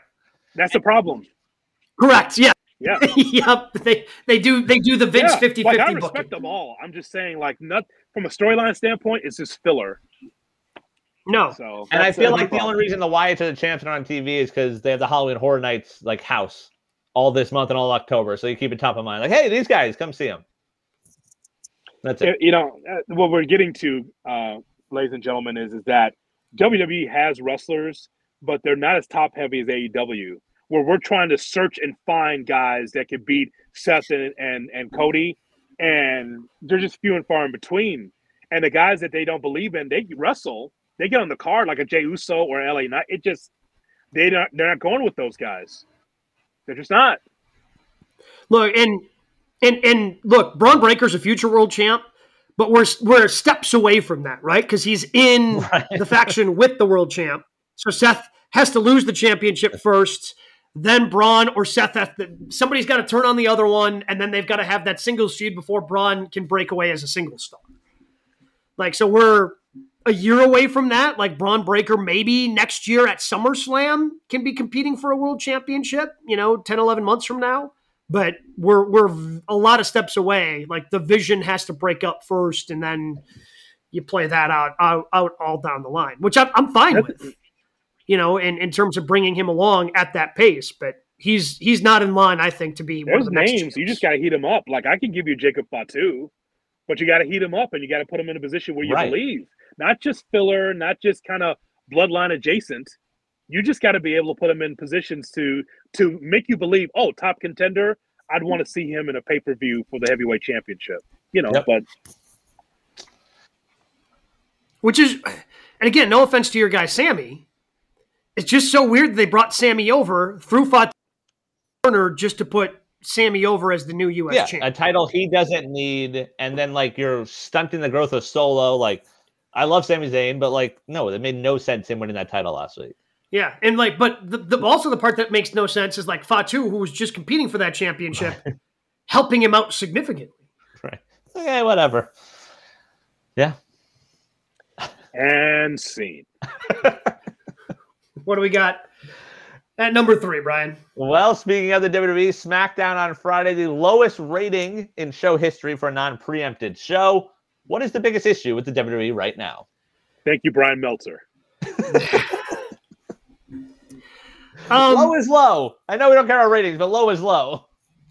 That's the problem. Correct. Yeah. Yeah. Yep. They they do they do the Vince yeah. fifty-fifty like, I booking. respect them all. I'm just saying, like, not from a storyline standpoint, it's just filler. No. So, and I feel like the problem. only reason the Wyatts are the champs on T V is because they have the Halloween Horror Nights like house all this month and all October. So you keep it top of mind. Like, hey, these guys, come see them. That's it. You know, what we're getting to, uh, ladies and gentlemen, is, is that W W E has wrestlers, but they're not as top heavy as A E W, where we're trying to search and find guys that could beat Seth and, and, and Cody, and they're just few and far in between. And the guys that they don't believe in, they wrestle. They get on the card like a Jey Uso or L A Knight. It just they don't they're not going with those guys. They're just not. Look, and and and look, Braun Breaker's a future world champ, but we're we're steps away from that, right? Because he's in right. the faction with the world champ. So Seth has to lose the championship first. Then Braun or Seth have to, somebody's got to turn on the other one, and then they've got to have that singles feud before Braun can break away as a single star. Like, so we're a year away from that. Like, Braun Breaker maybe next year at SummerSlam can be competing for a world championship, you know, ten, eleven months from now. But we're we're a lot of steps away. Like, the vision has to break up first, and then you play that out out, out all down the line, which I'm, I'm fine with, you know, in, in terms of bringing him along at that pace. But he's he's not in line, I think, to be There's one of the next names. champs. You just got to heat him up. Like, I can give you Jacob Fatu, but you got to heat him up, and you got to put him in a position where you right. believe. Not just filler, not just kind of bloodline adjacent. You just got to be able to put him in positions to to make you believe, oh, top contender, I'd want to see him in a pay-per-view for the heavyweight championship. You know, yep. but which is, and again, no offense to your guy Sammy, it's just so weird that they brought Sammy over through Fatu Corner just to put Sammy over as the new U S yeah, champ. A title he doesn't need, and then like you're stunting the growth of Solo. Like, I love Sami Zayn, but like, no, it made no sense him winning that title last week. Yeah, and like, but the, the also the part that makes no sense is like Fatu, who was just competing for that championship, helping him out significantly. Right. Okay, whatever. Yeah. And scene. What do we got at number three, Brian? Well, speaking of the W W E, SmackDown on Friday, the lowest rating in show history for a non-preempted show. What is the biggest issue with the W W E right now? Thank you, Brian Meltzer. um, low is low. I know we don't care about ratings, but low is low.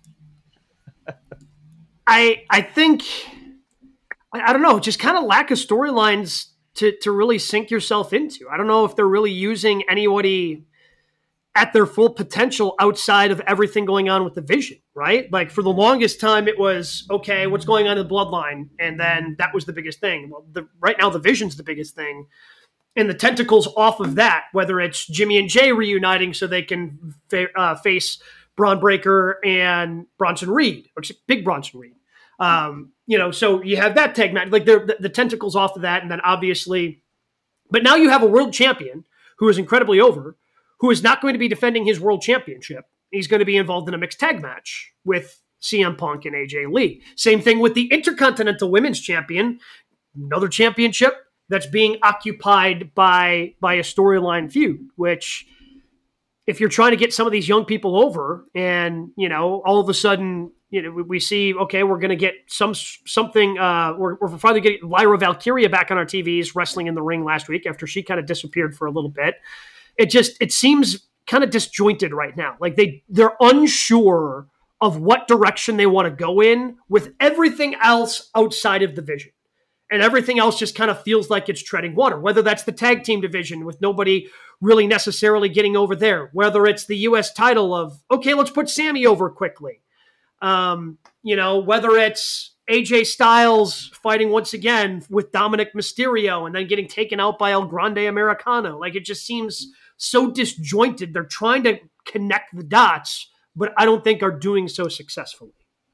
I I think, I, I don't know, just kind of lack of storylines to, to really sink yourself into. I don't know if they're really using anybody at their full potential outside of everything going on with the Vision, right? Like, for the longest time, it was, okay, what's going on in the Bloodline? And then that was the biggest thing. Well, the, right now, the Vision's the biggest thing. And the tentacles off of that, whether it's Jimmy and Jay reuniting so they can fa- uh, face Braun Breaker and Bronson Reed, or Big Bronson Reed. Um, you know, so you have that tag match, like the, the tentacles off of that. And then obviously, but now you have a world champion who is incredibly over, who is not going to be defending his world championship. He's going to be involved in a mixed tag match with C M Punk and A J Lee. Same thing with the Intercontinental Women's Champion, another championship that's being occupied by, by a storyline feud, which if you're trying to get some of these young people over and, you know, all of a sudden, you know, we, we see, okay, we're going to get some something, uh, we're, we're finally getting Lyra Valkyria back on our T Vs wrestling in the ring last week after she kind of disappeared for a little bit. It just, it seems kind of disjointed right now. Like they, they're unsure of what direction they want to go in with everything else outside of the Vision. And everything else just kind of feels like it's treading water, whether that's the tag team division with nobody really necessarily getting over there, whether it's the U S title of, okay, let's put Sammy over quickly. Um, you know, whether it's A J Styles fighting once again with Dominic Mysterio and then getting taken out by El Grande Americano. Like, it just seems so disjointed. They're trying to connect the dots, but I don't think are doing so successfully.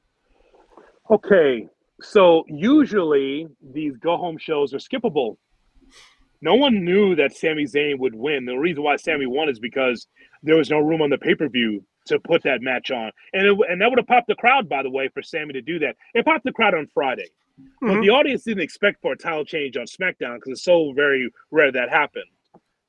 Okay, so usually these go-home shows are skippable. No one knew that Sami Zayn would win. The reason why Sami won is because there was no room on the pay-per-view to put that match on. And it, and that would have popped the crowd, by the way, for Sami to do that. It popped the crowd on Friday. Mm-hmm. But the audience didn't expect for a title change on SmackDown because it's so very rare that happened.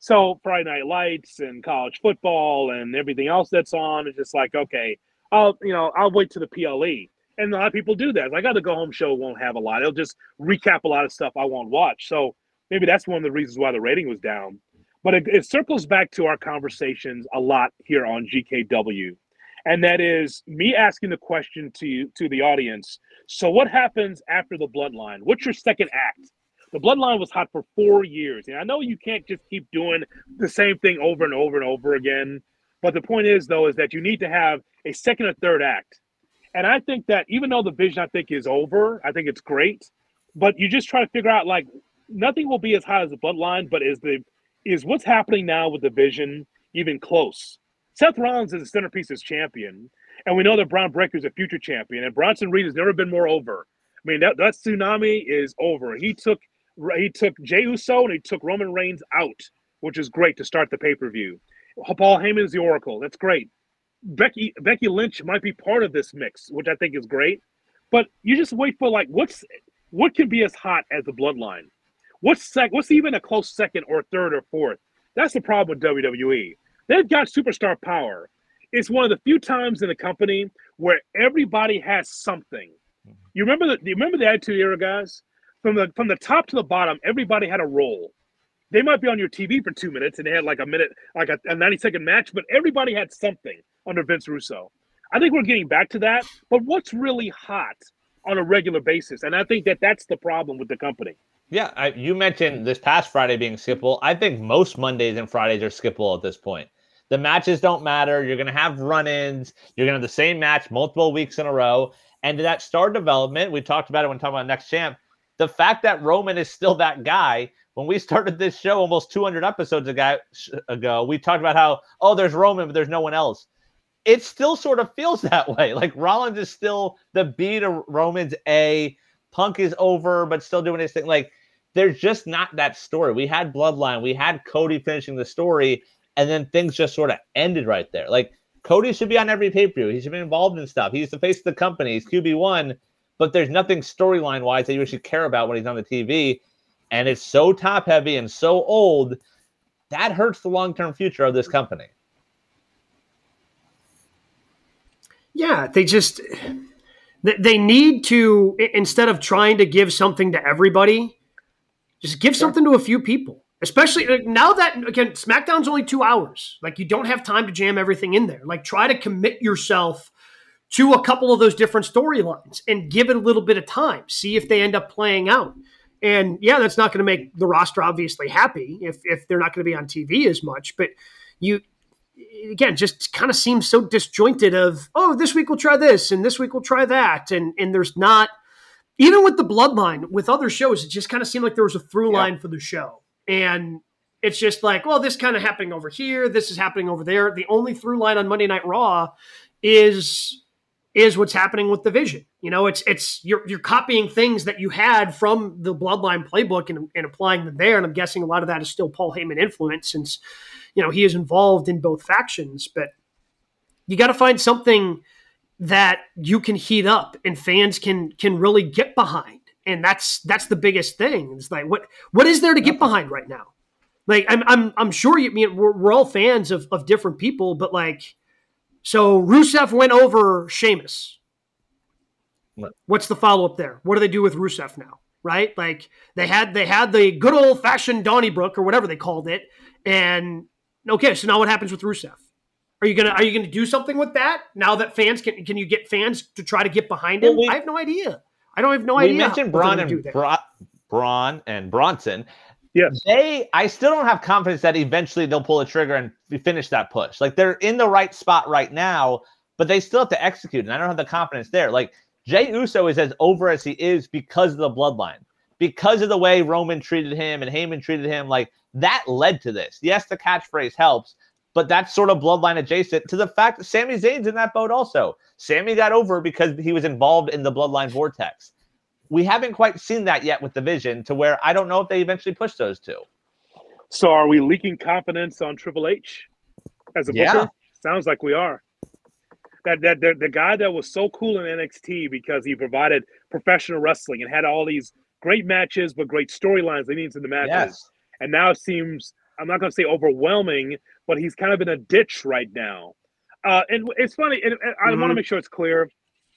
So Friday Night Lights and college football and everything else that's on, it's just like, okay, I'll you know I'll wait to the P L E. And a lot of people do that. Like, oh, the go home show won't have a lot. It'll just recap a lot of stuff I won't watch. So maybe that's one of the reasons why the rating was down. But it, it circles back to our conversations a lot here on G K W. And that is me asking the question to you, to the audience. So what happens after the Bloodline? What's your second act? The Bloodline was hot for four years. And I know you can't just keep doing the same thing over and over and over again. But the point is, though, is that you need to have a second or third act. And I think that even though the vision, I think, is over, I think it's great. But you just try to figure out, like, nothing will be as hot as the Bloodline, but is the is what's happening now with the vision even close? Seth Rollins is the centerpiece as champion, and we know that Braun Breaker is a future champion, and Bronson Reed has never been more over. I mean, that, that tsunami is over. He took he took Jey Uso and he took Roman Reigns out, which is great to start the pay-per-view. Paul Heyman is the Oracle. That's great. Becky Becky Lynch might be part of this mix, which I think is great. But you just wait for, like, what's what can be as hot as the Bloodline? What's sec? What's even a close second or third or fourth? That's the problem with W W E. They've got superstar power. It's one of the few times in the company where everybody has something. You remember the you remember the Attitude Era, guys? From the from the top to the bottom, everybody had a role. They might be on your T V for two minutes and they had like a minute, like a, a ninety second match, but everybody had something under Vince Russo. I think we're getting back to that. But what's really hot on a regular basis? And I think that that's the problem with the company. Yeah, I, you mentioned this past Friday being skippable. I think most Mondays and Fridays are skippable at this point. The matches don't matter. You're going to have run-ins. You're going to have the same match multiple weeks in a row. And that star development, we talked about it when talking about Next Champ, the fact that Roman is still that guy. When we started this show almost two hundred episodes ago, we talked about how, oh, there's Roman, but there's no one else. It still sort of feels that way. Like, Rollins is still the B to Roman's A. Punk is over, but still doing his thing. Like, there's just not that story. We had Bloodline. We had Cody finishing the story, and then things just sort of ended right there. Like, Cody should be on every pay-per-view. He should be involved in stuff. He's the face of the company. He's Q B one, but there's nothing storyline-wise that you actually care about when he's on the T V. And it's so top-heavy and so old, that hurts the long-term future of this company. Yeah, they just they need to, instead of trying to give something to everybody, just give something to a few people. Especially now that, again, SmackDown's only two hours. Like, you don't have time to jam everything in there. Like, try to commit yourself to a couple of those different storylines and give it a little bit of time. See if they end up playing out. And yeah, that's not going to make the roster obviously happy if if they're not going to be on T V as much. But you, again, just kind of seems so disjointed of, oh, this week we'll try this and this week we'll try that. And and there's not, even with the Bloodline, with other shows, it just kind of seemed like there was a through line yeah. for the show. And it's just like, well, this kind of happening over here. This is happening over there. The only through line on Monday Night Raw is is what's happening with the Vision. You know, it's it's you're you're copying things that you had from the Bloodline playbook and, and applying them there. And I'm guessing a lot of that is still Paul Heyman influence, since, you know, he is involved in both factions. But you got to find something that you can heat up and fans can can really get behind. And that's that's the biggest thing. It's like, what what is there to get behind right now? Like, I'm I'm I'm sure you I mean we're, we're all fans of of different people, but like, so Rusev went over Sheamus. What? What's the follow up there? What do they do with Rusev now? Right? Like, they had they had the good old fashioned Donnybrook or whatever they called it, and okay, so now what happens with Rusev? Are you gonna Are you gonna do something with that now that fans can can you get fans to try to get behind him? Well, we, I have no idea. I don't have no we idea. We mentioned Braun and Bra- Braun and Bronson. Yes. They, I still don't have confidence that eventually they'll pull a trigger and finish that push. Like, they're in the right spot right now, but they still have to execute, and I don't have the confidence there. Like, Jey Uso is as over as he is because of the Bloodline, because of the way Roman treated him and Heyman treated him. Like, that led to this. Yes, the catchphrase helps, but that's sort of Bloodline adjacent to the fact that Sami Zayn's in that boat also. Sami got over because he was involved in the Bloodline vortex. We haven't quite seen that yet with the Vision, to where I don't know if they eventually push those two. So are we leaking confidence on Triple H as a yeah. booker? Sounds like we are. That, that the, the guy that was so cool in N X T because he provided professional wrestling and had all these great matches but great storylines leading into the matches. Yes. And now it seems I'm not going to say overwhelming, but he's kind of in a ditch right now. Uh, and it's funny, and, and I mm-hmm. want to make sure it's clear.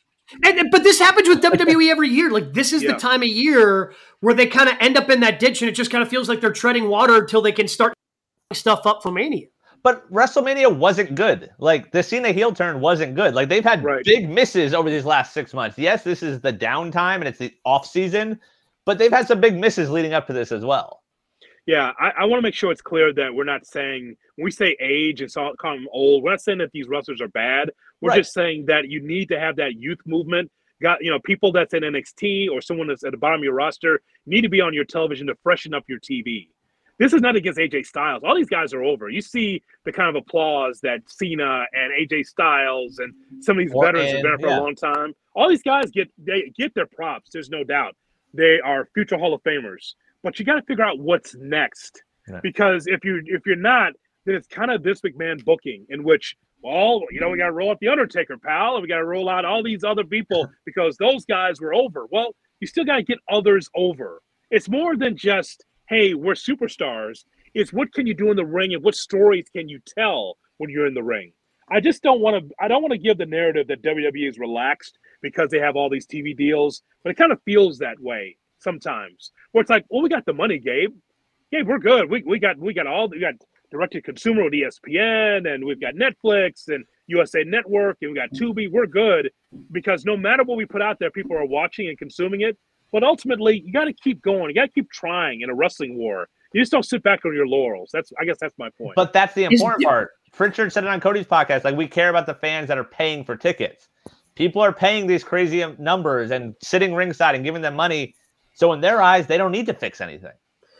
And, but this happens with W W E every year. Like, this is yeah. the time of year where they kind of end up in that ditch, and it just kind of feels like they're treading water until they can start stuff up for Mania. But WrestleMania wasn't good. Like, the Cena heel turn wasn't good. Like, they've had right. big misses over these last six months. Yes, this is the downtime, and it's the off season, but they've had some big misses leading up to this as well. Yeah, I, I want to make sure it's clear that we're not saying, when we say age and so, call them old, we're not saying that these wrestlers are bad. We're right. just saying that you need to have that youth movement. Got, you know, people that's in N X T or someone that's at the bottom of your roster need to be on your television to freshen up your T V. This is not against A J Styles. All these guys are over. You see the kind of applause that Cena and A J Styles and some of these Morton, veterans have been there for yeah. a long time. All these guys get they get their props. There's no doubt. They are future Hall of Famers. But you got to figure out what's next, yeah. because if you if you're not, then it's kind of this McMahon booking in which, well, you know, we got to roll out the Undertaker, pal, and we got to roll out all these other people because those guys were over. Well, you still got to get others over. It's more than just, hey, we're superstars. It's what can you do in the ring and what stories can you tell when you're in the ring. I just don't want to. I don't want to give the narrative that W W E is relaxed because they have all these T V deals, but it kind of feels that way sometimes. Where it's like, well, we got the money, Gabe. Gabe, we're good. We we got we got all we got direct to consumer with E S P N, and we've got Netflix and U S A Network, and we got Tubi. We're good because no matter what we put out there, people are watching and consuming it. But ultimately, you got to keep going. You got to keep trying in a wrestling war. You just don't sit back on your laurels. That's I guess that's my point. But that's the important part. Pritchard said it on Cody's podcast. Like, we care about the fans that are paying for tickets. People are paying these crazy numbers and sitting ringside and giving them money. So in their eyes, they don't need to fix anything.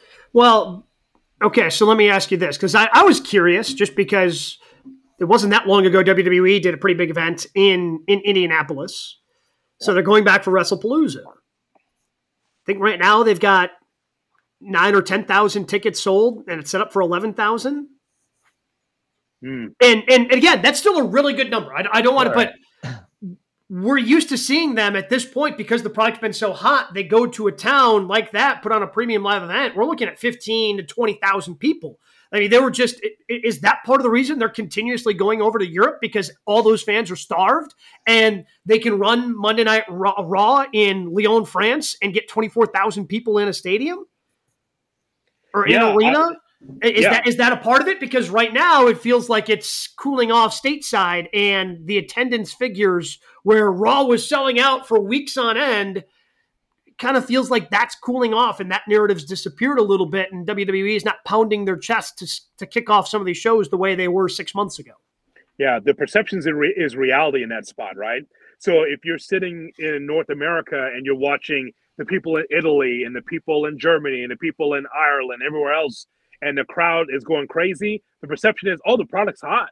Well, okay, so let me ask you this, because I, I was curious, just because it wasn't that long ago, W W E did a pretty big event in, in Indianapolis. So they're going back for WrestlePalooza. I think right now they've got nine or ten thousand tickets sold, and it's set up for eleven thousand. Mm. And, and again, that's still a really good number. I, I don't want to put... We're used to seeing them at this point because the product's been so hot. They go to a town like that, put on a premium live event. We're looking at fifteen to twenty thousand people. I mean, they were just, is that part of the reason they're continuously going over to Europe? Because all those fans are starved and they can run Monday Night Raw in Lyon, France and get twenty-four thousand people in a stadium or in yeah, an arena? I- Is yeah. that is that a part of it? Because right now it feels like it's cooling off stateside, and the attendance figures where Raw was selling out for weeks on end kind of feels like that's cooling off, and that narrative's disappeared a little bit, and W W E is not pounding their chest to to kick off some of these shows the way they were six months ago. Yeah, the perceptions is reality in that spot, right? So if you're sitting in North America and you're watching the people in Italy and the people in Germany and the people in Ireland, everywhere else, and the crowd is going crazy, the perception is, oh, the product's hot.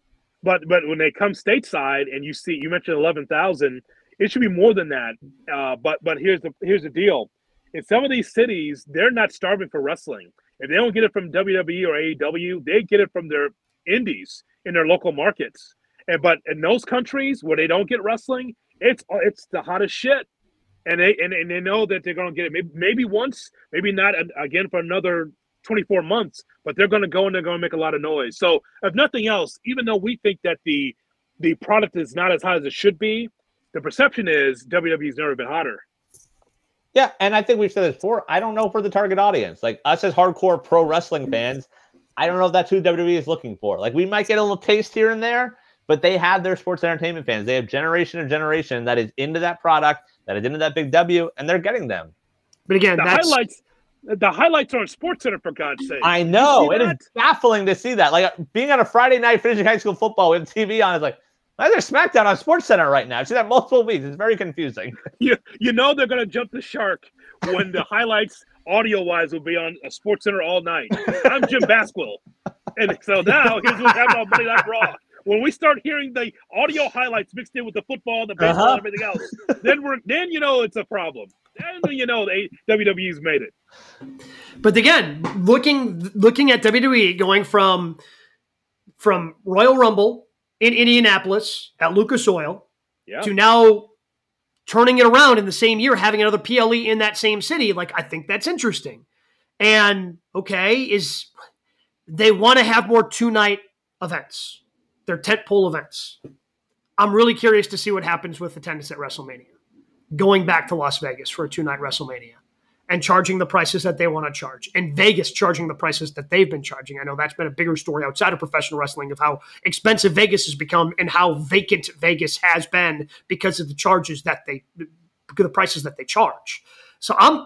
But but when they come stateside and you see, you mentioned eleven thousand, it should be more than that. Uh, but but here's the here's the deal. In some of these cities, they're not starving for wrestling. If they don't get it from W W E or A E W, they get it from their indies in their local markets. And but in those countries where they don't get wrestling, it's it's the hottest shit. And they and, and they know that they're going to get it maybe, maybe once, maybe not again for another twenty-four months, but they're going to go and they're going to make a lot of noise. So if nothing else, even though we think that the the product is not as hot as it should be, the perception is W W E's never been hotter. Yeah, and I think we've said this before. I don't know for the target audience. Like us as hardcore pro wrestling fans, I don't know if that's who W W E is looking for. Like, we might get a little taste here and there, but they have their sports entertainment fans. They have generation of generation that is into that product, that is into that big W, and they're getting them. But again, the that's... highlights The highlights are on SportsCenter, for God's sake. I know. It is baffling to see that. Like, being on a Friday night finishing high school football with T V on, is like, why is there SmackDown on SportsCenter right now? I've seen that multiple weeks. It's very confusing. You, you know they're going to jump the shark when the highlights, audio-wise, will be on a SportsCenter all night. I'm Jim Basquill. And so now, here's what's happening on Monday Night Raw. When we start hearing the audio highlights mixed in with the football, the baseball, uh-huh. and everything else, then we're then you know it's a problem. Then you know the W W E's made it. But again, looking looking at W W E going from from Royal Rumble in Indianapolis at Lucas Oil yeah. to now turning it around in the same year, having another P L E in that same city, like, I think that's interesting. And okay, is they want to have more two-night events. They're tentpole events. I'm really curious to see what happens with attendance at WrestleMania. Going back to Las Vegas for a two-night WrestleMania and charging the prices that they want to charge, and Vegas charging the prices that they've been charging. I know that's been a bigger story outside of professional wrestling of how expensive Vegas has become and how vacant Vegas has been because of the charges that they, because of the prices that they charge. So I'm,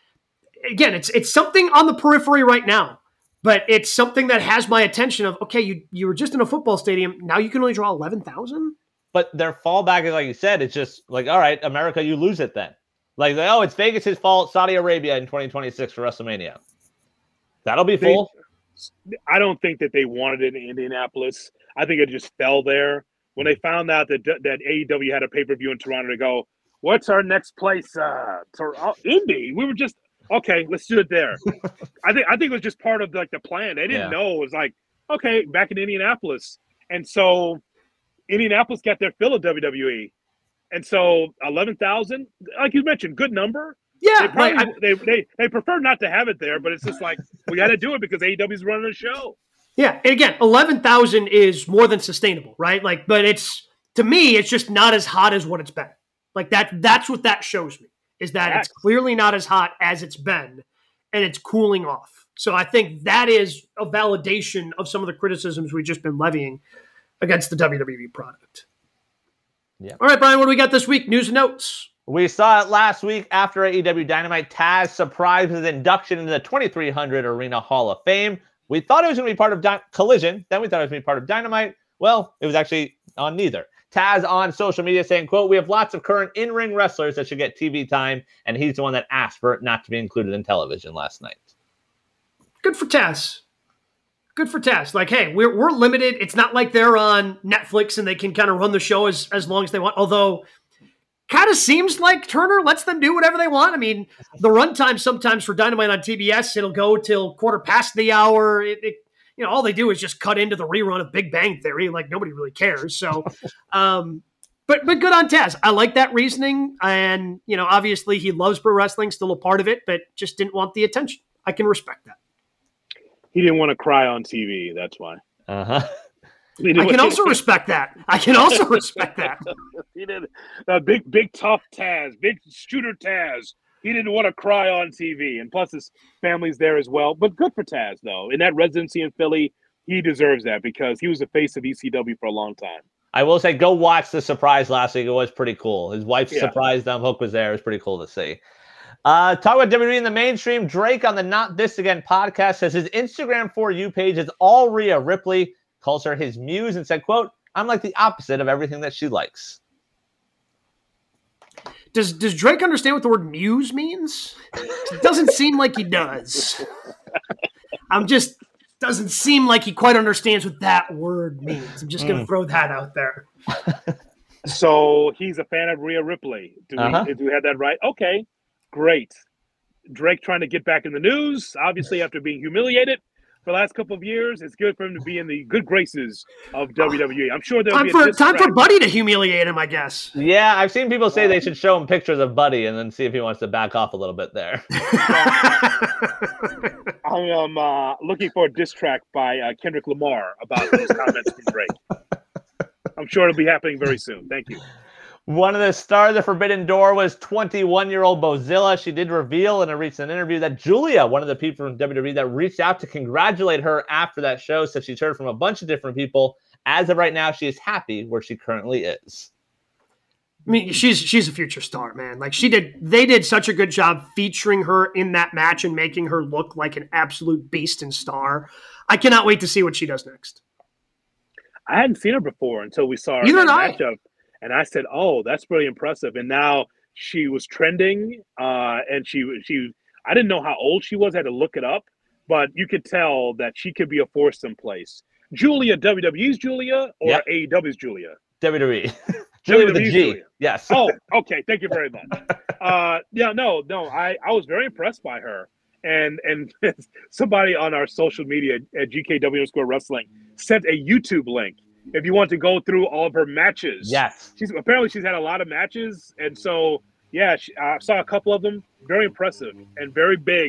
again, it's it's something on the periphery right now, but it's something that has my attention of, okay, you you were just in a football stadium. Now you can only draw eleven thousand? But their fallback is, like you said, it's just like, all right, America, you lose it then. Like, oh, it's Vegas' fault, Saudi Arabia in twenty twenty-six for WrestleMania. That'll be full. They, I don't think that they wanted it in Indianapolis. I think it just fell there. When they found out that that A E W had a pay-per-view in Toronto, to go, what's our next place? Uh, to, oh, Indy. We were just, okay, let's do it there. I think I think it was just part of like the plan. They didn't yeah. know. It was like, okay, back in Indianapolis. And so Indianapolis got their fill of W W E. And so eleven thousand, like you mentioned, good number. Yeah. They, probably, like, I, they, they, they prefer not to have it there, but it's just like, we got to do it because A E W's running the show. Yeah. And again, eleven thousand is more than sustainable, right? Like, but it's, to me, it's just not as hot as what it's been. Like that, that's what that shows me, is that That's, it's clearly not as hot as it's been and it's cooling off. So I think that is a validation of some of the criticisms we've just been levying against the W W E product. Yeah. All right, Brian, what do we got this week? News and notes. We saw it last week after A E W Dynamite. Taz surprised his induction into the twenty-three hundred Arena Hall of Fame. We thought it was going to be part of Di- Collision. Then we thought it was going to be part of Dynamite. Well, it was actually on neither. Taz on social media saying, quote, we have lots of current in-ring wrestlers that should get T V time, and he's the one that asked for it not to be included in television last night. Good for Taz. Good for Taz. Like, hey, we're we're limited. It's not like they're on Netflix and they can kind of run the show as, as long as they want. Although, kind of seems like Turner lets them do whatever they want. I mean, the runtime sometimes for Dynamite on T B S, it'll go till quarter past the hour. It, it, you know, all they do is just cut into the rerun of Big Bang Theory. Like, nobody really cares. So, um, but but good on Taz. I like that reasoning. And, you know, obviously he loves pro wrestling, still a part of it, but just didn't want the attention. I can respect that. He didn't want to cry on T V. That's why. Uh-huh. I can also respect that. I can also respect that. He did. Uh, big, big, tough Taz. Big shooter Taz. He didn't want to cry on T V. And plus his family's there as well. But good for Taz, though. In that residency in Philly, he deserves that because he was the face of E C W for a long time. I will say, go watch the surprise last week. It was pretty cool. His wife's Yeah. surprise dumb Hook was there. It was pretty cool to see. Uh, talk about W W E in the mainstream. Drake on the Not This Again podcast says his Instagram For You page is all Rhea Ripley, calls her his muse, and said, quote, I'm like the opposite of everything that she likes. Does does Drake understand what the word muse means? It doesn't seem like he does. I'm just, doesn't seem like he quite understands what that word means. I'm just going to Mm. throw that out there. So he's a fan of Rhea Ripley. Do we, Uh-huh. do we have that right? Okay, great. Drake trying to get back in the news, obviously after being humiliated for the last couple of years. It's good for him to be in the good graces of W W E. I'm sure there'll Time be a for, diss time track. for Buddy to humiliate him, I guess. Yeah, I've seen people say they should show him pictures of Buddy and then see if he wants to back off a little bit there. I am uh, looking for a diss track by uh, Kendrick Lamar about those comments from Drake. I'm sure it'll be happening very soon. Thank you. One of the stars of the Forbidden Door was twenty-one-year-old Bozilla. She did reveal in a recent interview that Julia, one of the people from W W E that reached out to congratulate her after that show, said she's heard from a bunch of different people. As of right now, she is happy where she currently is. I mean, she's she's a future star, man. Like she did, they did such a good job featuring her in that match and making her look like an absolute beast and star. I cannot wait to see what she does next. I hadn't seen her before until we saw her Neither in that did I. matchup. And I said, oh, that's really impressive. And now she was trending, uh, and she she I didn't know how old she was. I had to look it up. But you could tell that she could be a force someplace. Julia, W W E's Julia, or Yep. A E W's Julia? W W E. Julia with a W W E's G. Julia. Yes. Oh, okay. Thank you very much. Uh, yeah, no, no. I, I was very impressed by her. And and somebody on our social media at G K W underscore wrestling sent a YouTube link if you want to go through all of her matches. Yes. She's apparently she's had a lot of matches, and so yeah, she, I saw a couple of them. Very impressive and very big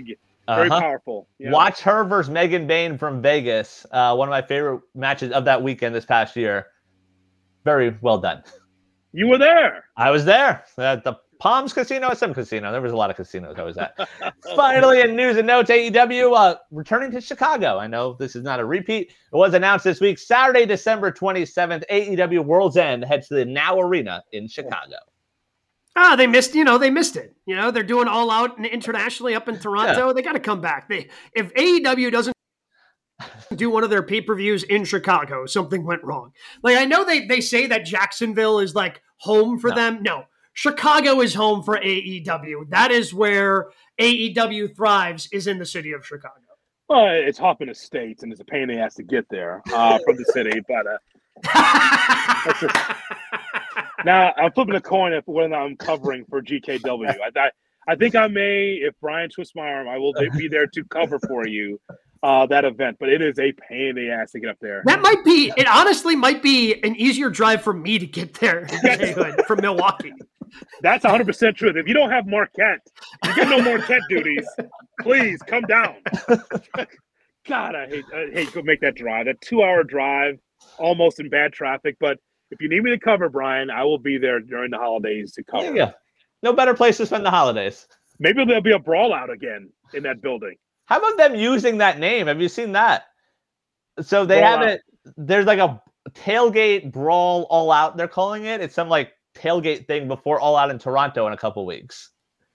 Very Uh-huh. powerful. Yeah. Watch her versus Megan Bayne from Vegas. Uh, one of my favorite matches of that weekend this past year. Very well done. You were there. I was there at the Palms Casino at some casino. There was a lot of casinos I was at. Finally, in news and notes, A E W uh, returning to Chicago. I know this is not a repeat. It was announced this week, Saturday, December twenty-seventh, A E W World's End heads to the Now Arena in Chicago. Ah, they missed, you know, they missed it. You know, they're doing All Out internationally up in Toronto. Yeah. They got to come back. They, if A E W doesn't do one of their pay-per-views in Chicago, something went wrong. Like, I know they, they say that Jacksonville is like home for no. them. No, Chicago is home for A E W. That is where A E W thrives, is in the city of Chicago. Well, it's hopping the states, and it's a pain in the ass to get there uh, from the city, but uh, that's just, now I'm flipping a coin if whether I'm covering for G K W. I, I, I think I may, if Brian twists my arm, I will be there to cover for you uh, that event. But it is a pain in the ass to get up there. That might be. It honestly might be an easier drive for me to get there from Milwaukee. That's one hundred percent true. If you don't have Marquette, you get no Marquette duties. Please come down. God, I hate I hate to make that drive. That two-hour drive, almost in bad traffic, but. If you need me to cover, Brian, I will be there during the holidays to cover. Yeah, no better place to spend the holidays. Maybe there'll be a brawl out again in that building. How about them using that name? Have you seen that? So they brawl have out. it. There's like a tailgate brawl all out. They're calling it. It's some like tailgate thing before All Out in Toronto in a couple weeks.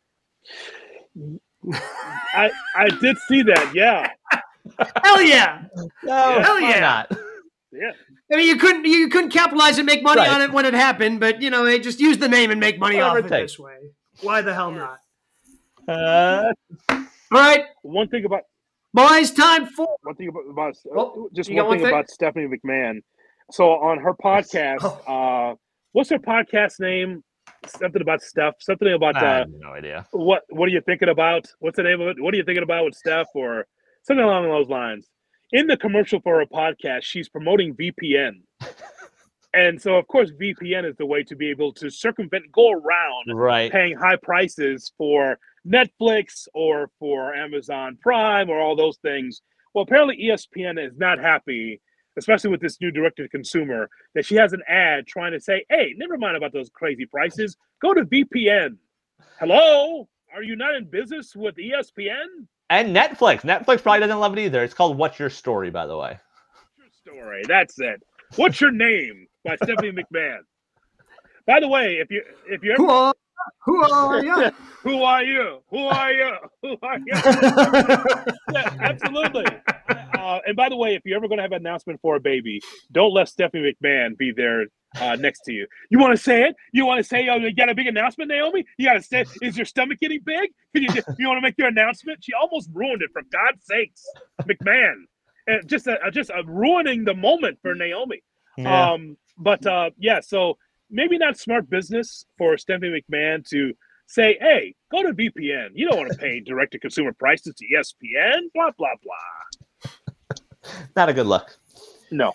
I I did see that. Yeah. Hell yeah. No, hell yeah. Not. Yeah. I mean, you couldn't you couldn't capitalize and make money right. on it when it happened, but you know, they just use the name and make money Whatever off it this way. Why the hell not? Uh, All right. One thing about boys, time for one thing about, about oh, just one thing, one thing about Stephanie McMahon. So on her podcast, oh. uh, what's her podcast name? Something about Steph. Something about uh, I have no idea. What What are you thinking about? What's the name of it? What are you thinking about with Steph or something along those lines? In the commercial for her podcast, she's promoting V P N. And so, of course, V P N is the way to be able to circumvent, go around right. paying high prices for Netflix or for Amazon Prime or all those things. Well, apparently E S P N is not happy, especially with this new direct-to-consumer, that she has an ad trying to say, hey, never mind about those crazy prices. Go to V P N. Hello? Are you not in business with E S P N? And Netflix. Netflix probably doesn't love it either. It's called What's Your Story, by the way. What's Your Story. That's it. What's Your Name by Stephanie McMahon. By the way, if you if you ever Who are, who are you? Who are you? Who are you? Who are you? Yeah, absolutely. Uh, and by the way, if you're ever going to have an announcement for a baby, don't let Stephanie McMahon be there uh, next to you. You want to say it? You want to say, oh, you got a big announcement, Naomi? You got to say, is your stomach getting big? Can you just, you want to make your announcement? She almost ruined it, for God's sakes, McMahon. And just a, just a ruining the moment for Naomi. Yeah. Um, but uh, yeah, so maybe not smart business for Stephanie McMahon to say, hey, go to V P N. You don't want to pay direct-to-consumer prices to E S P N, blah, blah, blah. Not a good look. No.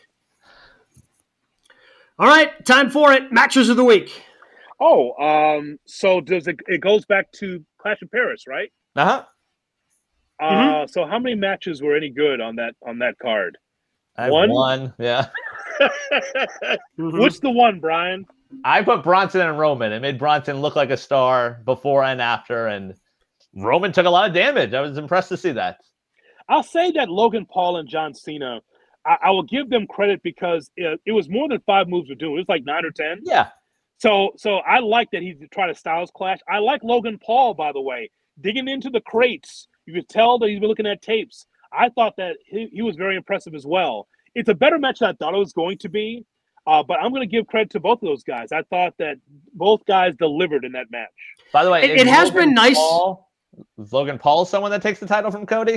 All right, time for it. Matches of the week. Oh, um, so does it, it goes back to Clash of Paris, right? Uh-huh. Uh, Mm-hmm. So how many matches were any good on that on that card? I One? One, yeah. Mm-hmm. What's the one, Brian? I put Bronson and Roman. It made Bronson look like a star before and after, and Roman took a lot of damage. I was impressed to see that. I'll say that Logan Paul and John Cena, I, I will give them credit because it, it was more than five moves to do. It was like nine or ten. Yeah. So so I like that he's trying to Styles clash. I like Logan Paul, by the way, digging into the crates. You could tell that he's been looking at tapes. I thought that he, he was very impressive as well. It's a better match than I thought it was going to be, uh, but I'm going to give credit to both of those guys. I thought that both guys delivered in that match. By the way, it, it has Logan been nice. Paul, is Logan Paul someone that takes the title from Cody?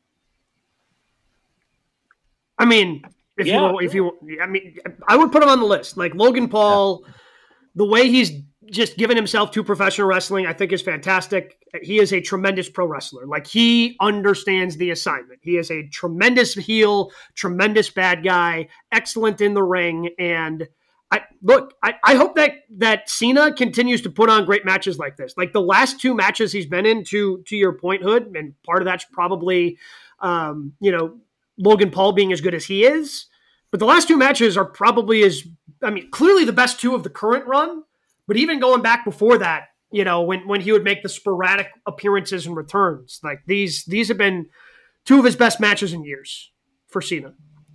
I mean, if Yeah, you, if you, I mean, I would put him on the list. Like Logan Paul, yeah. The way he's just given himself to professional wrestling, I think is fantastic. He is a tremendous pro wrestler. Like he understands the assignment. He is a tremendous heel, tremendous bad guy, excellent in the ring. And I look, I, I hope that that Cena continues to put on great matches like this. Like the last two matches he's been in, to to your point, Hood, and part of that's probably um, you know, Logan Paul being as good as he is. But the last two matches are probably as, I mean, clearly the best two of the current run. But even going back before that, you know, when when he would make the sporadic appearances and returns, like these these have been two of his best matches in years for Cena.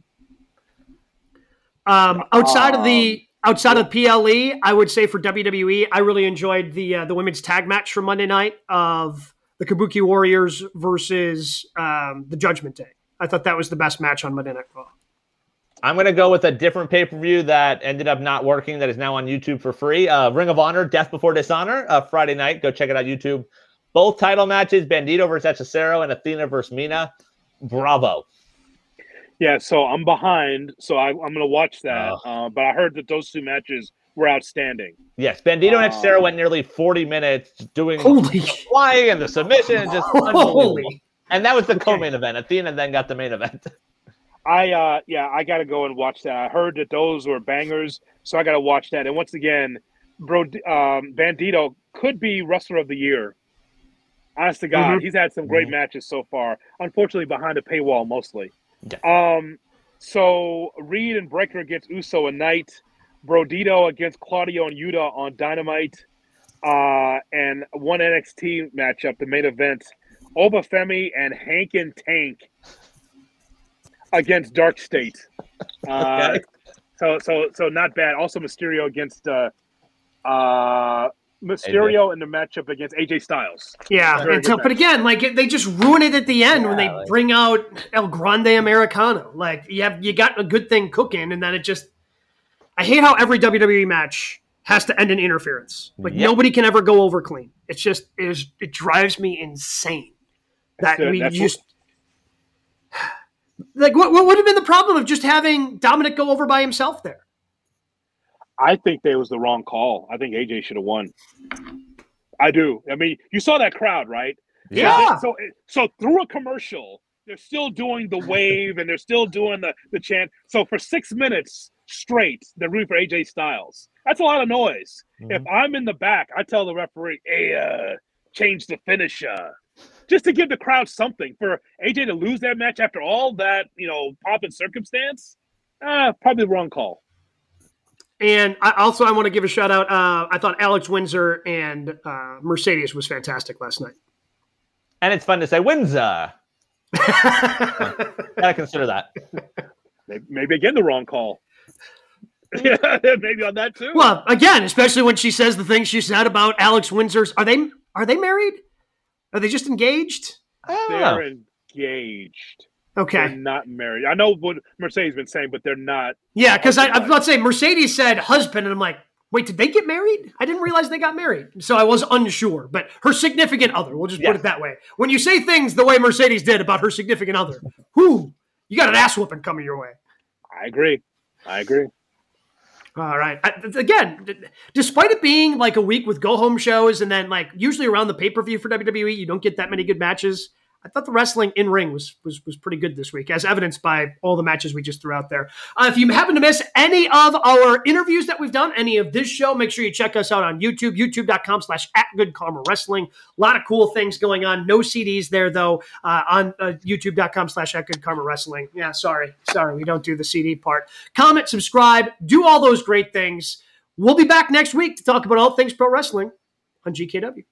Um, outside of the outside of P L E, I would say for W W E, I really enjoyed the uh, the women's tag match from Monday night of the Kabuki Warriors versus um, the Judgment Day. I thought that was the best match on Monday Night Raw. I'm going to go with a different pay-per-view that ended up not working that is now on YouTube for free. Uh, Ring of Honor, Death Before Dishonor, uh, Friday night. Go check it out on YouTube. Both title matches, Bandito versus Hechicero and Athena versus Mina. Bravo. Yeah, so I'm behind, so I, I'm going to watch that. Oh. Uh, but I heard that those two matches were outstanding. Yes, Bandito and Hechicero Um, went nearly forty minutes doing Holy the flying and the submission. And just unbelievable. Holy. And that was the Okay. co-main event. Athena then got the main event. I uh yeah, I gotta go and watch that. I heard that those were bangers, so I gotta watch that. And once again, bro, um, Bandito could be wrestler of the year. Honest to God, Mhm. he's had some great Mhm. matches so far. Unfortunately, behind a paywall mostly. Yeah. Um, so Reed and Breaker against Uso and Knight, Brodito against Claudio and Yuta on Dynamite, uh, and one N X T matchup, the main event, Obafemi and Hank and Tank against Dark State. Uh, Okay. So so so not bad. Also Mysterio against uh, uh, Mysterio in the matchup against A J Styles. Yeah, Very and so, good but match. again, like it, they just ruin it at the end when they Yeah, like- bring out El Grande Americano. Like you have, you got a good thing cooking, and then it just. I hate how every W W E match has to end in interference. Like Yep. nobody can ever go over clean. It's just it, is, it drives me insane that That's, uh, we that's just. Like what, what would have been the problem of just having Dominic go over by himself there? I think that was the wrong call. I think A J should have won. I do. I mean, you saw that crowd, right? Yeah. So so through a commercial, they're still doing the wave and they're still doing the, the chant. So for six minutes straight, they're rooting for A J Styles. That's a lot of noise. Mhm. If I'm in the back, I tell the referee, hey, uh, change the finisher. Just to give the crowd something. For A J to lose that match after all that, you know, pomp and circumstance, uh, probably the wrong call. And I, also, I want to give a shout out. Uh, I thought Alex Windsor and uh, Mercedes was fantastic last night. And it's fun to say Windsor. Gotta consider that. Maybe, maybe again, the wrong call. Yeah, maybe on that too. Well, again, especially when she says the things she said about Alex Windsor's. Are they are they married? Are they just engaged? I don't They're know. engaged. They're Okay. not married. I know what Mercedes been saying, but they're not. Yeah, because I, I was Okay. about to say Mercedes said husband, and I'm like, wait, did they get married? I didn't realize they got married. So I was unsure. But her significant other, we'll just put Yes. it that way. When you say things the way Mercedes did about her significant other, whoo, you got an ass whooping coming your way. I agree. I agree. All right. I, again, d- despite it being like a week with go home shows and then like usually around the pay per view for W W E, you don't get that many good matches. I thought the wrestling in ring was, was was pretty good this week, as evidenced by all the matches we just threw out there. Uh, if you happen to miss any of our interviews that we've done, any of this show, make sure you check us out on YouTube, youtube.com slash at Good Karma Wrestling. A lot of cool things going on. No C Ds there, though, uh, on uh, youtube.com slash at Good Karma Wrestling. Yeah, sorry. Sorry, we don't do the C D part. Comment, subscribe, do all those great things. We'll be back next week to talk about all things pro wrestling on G K W.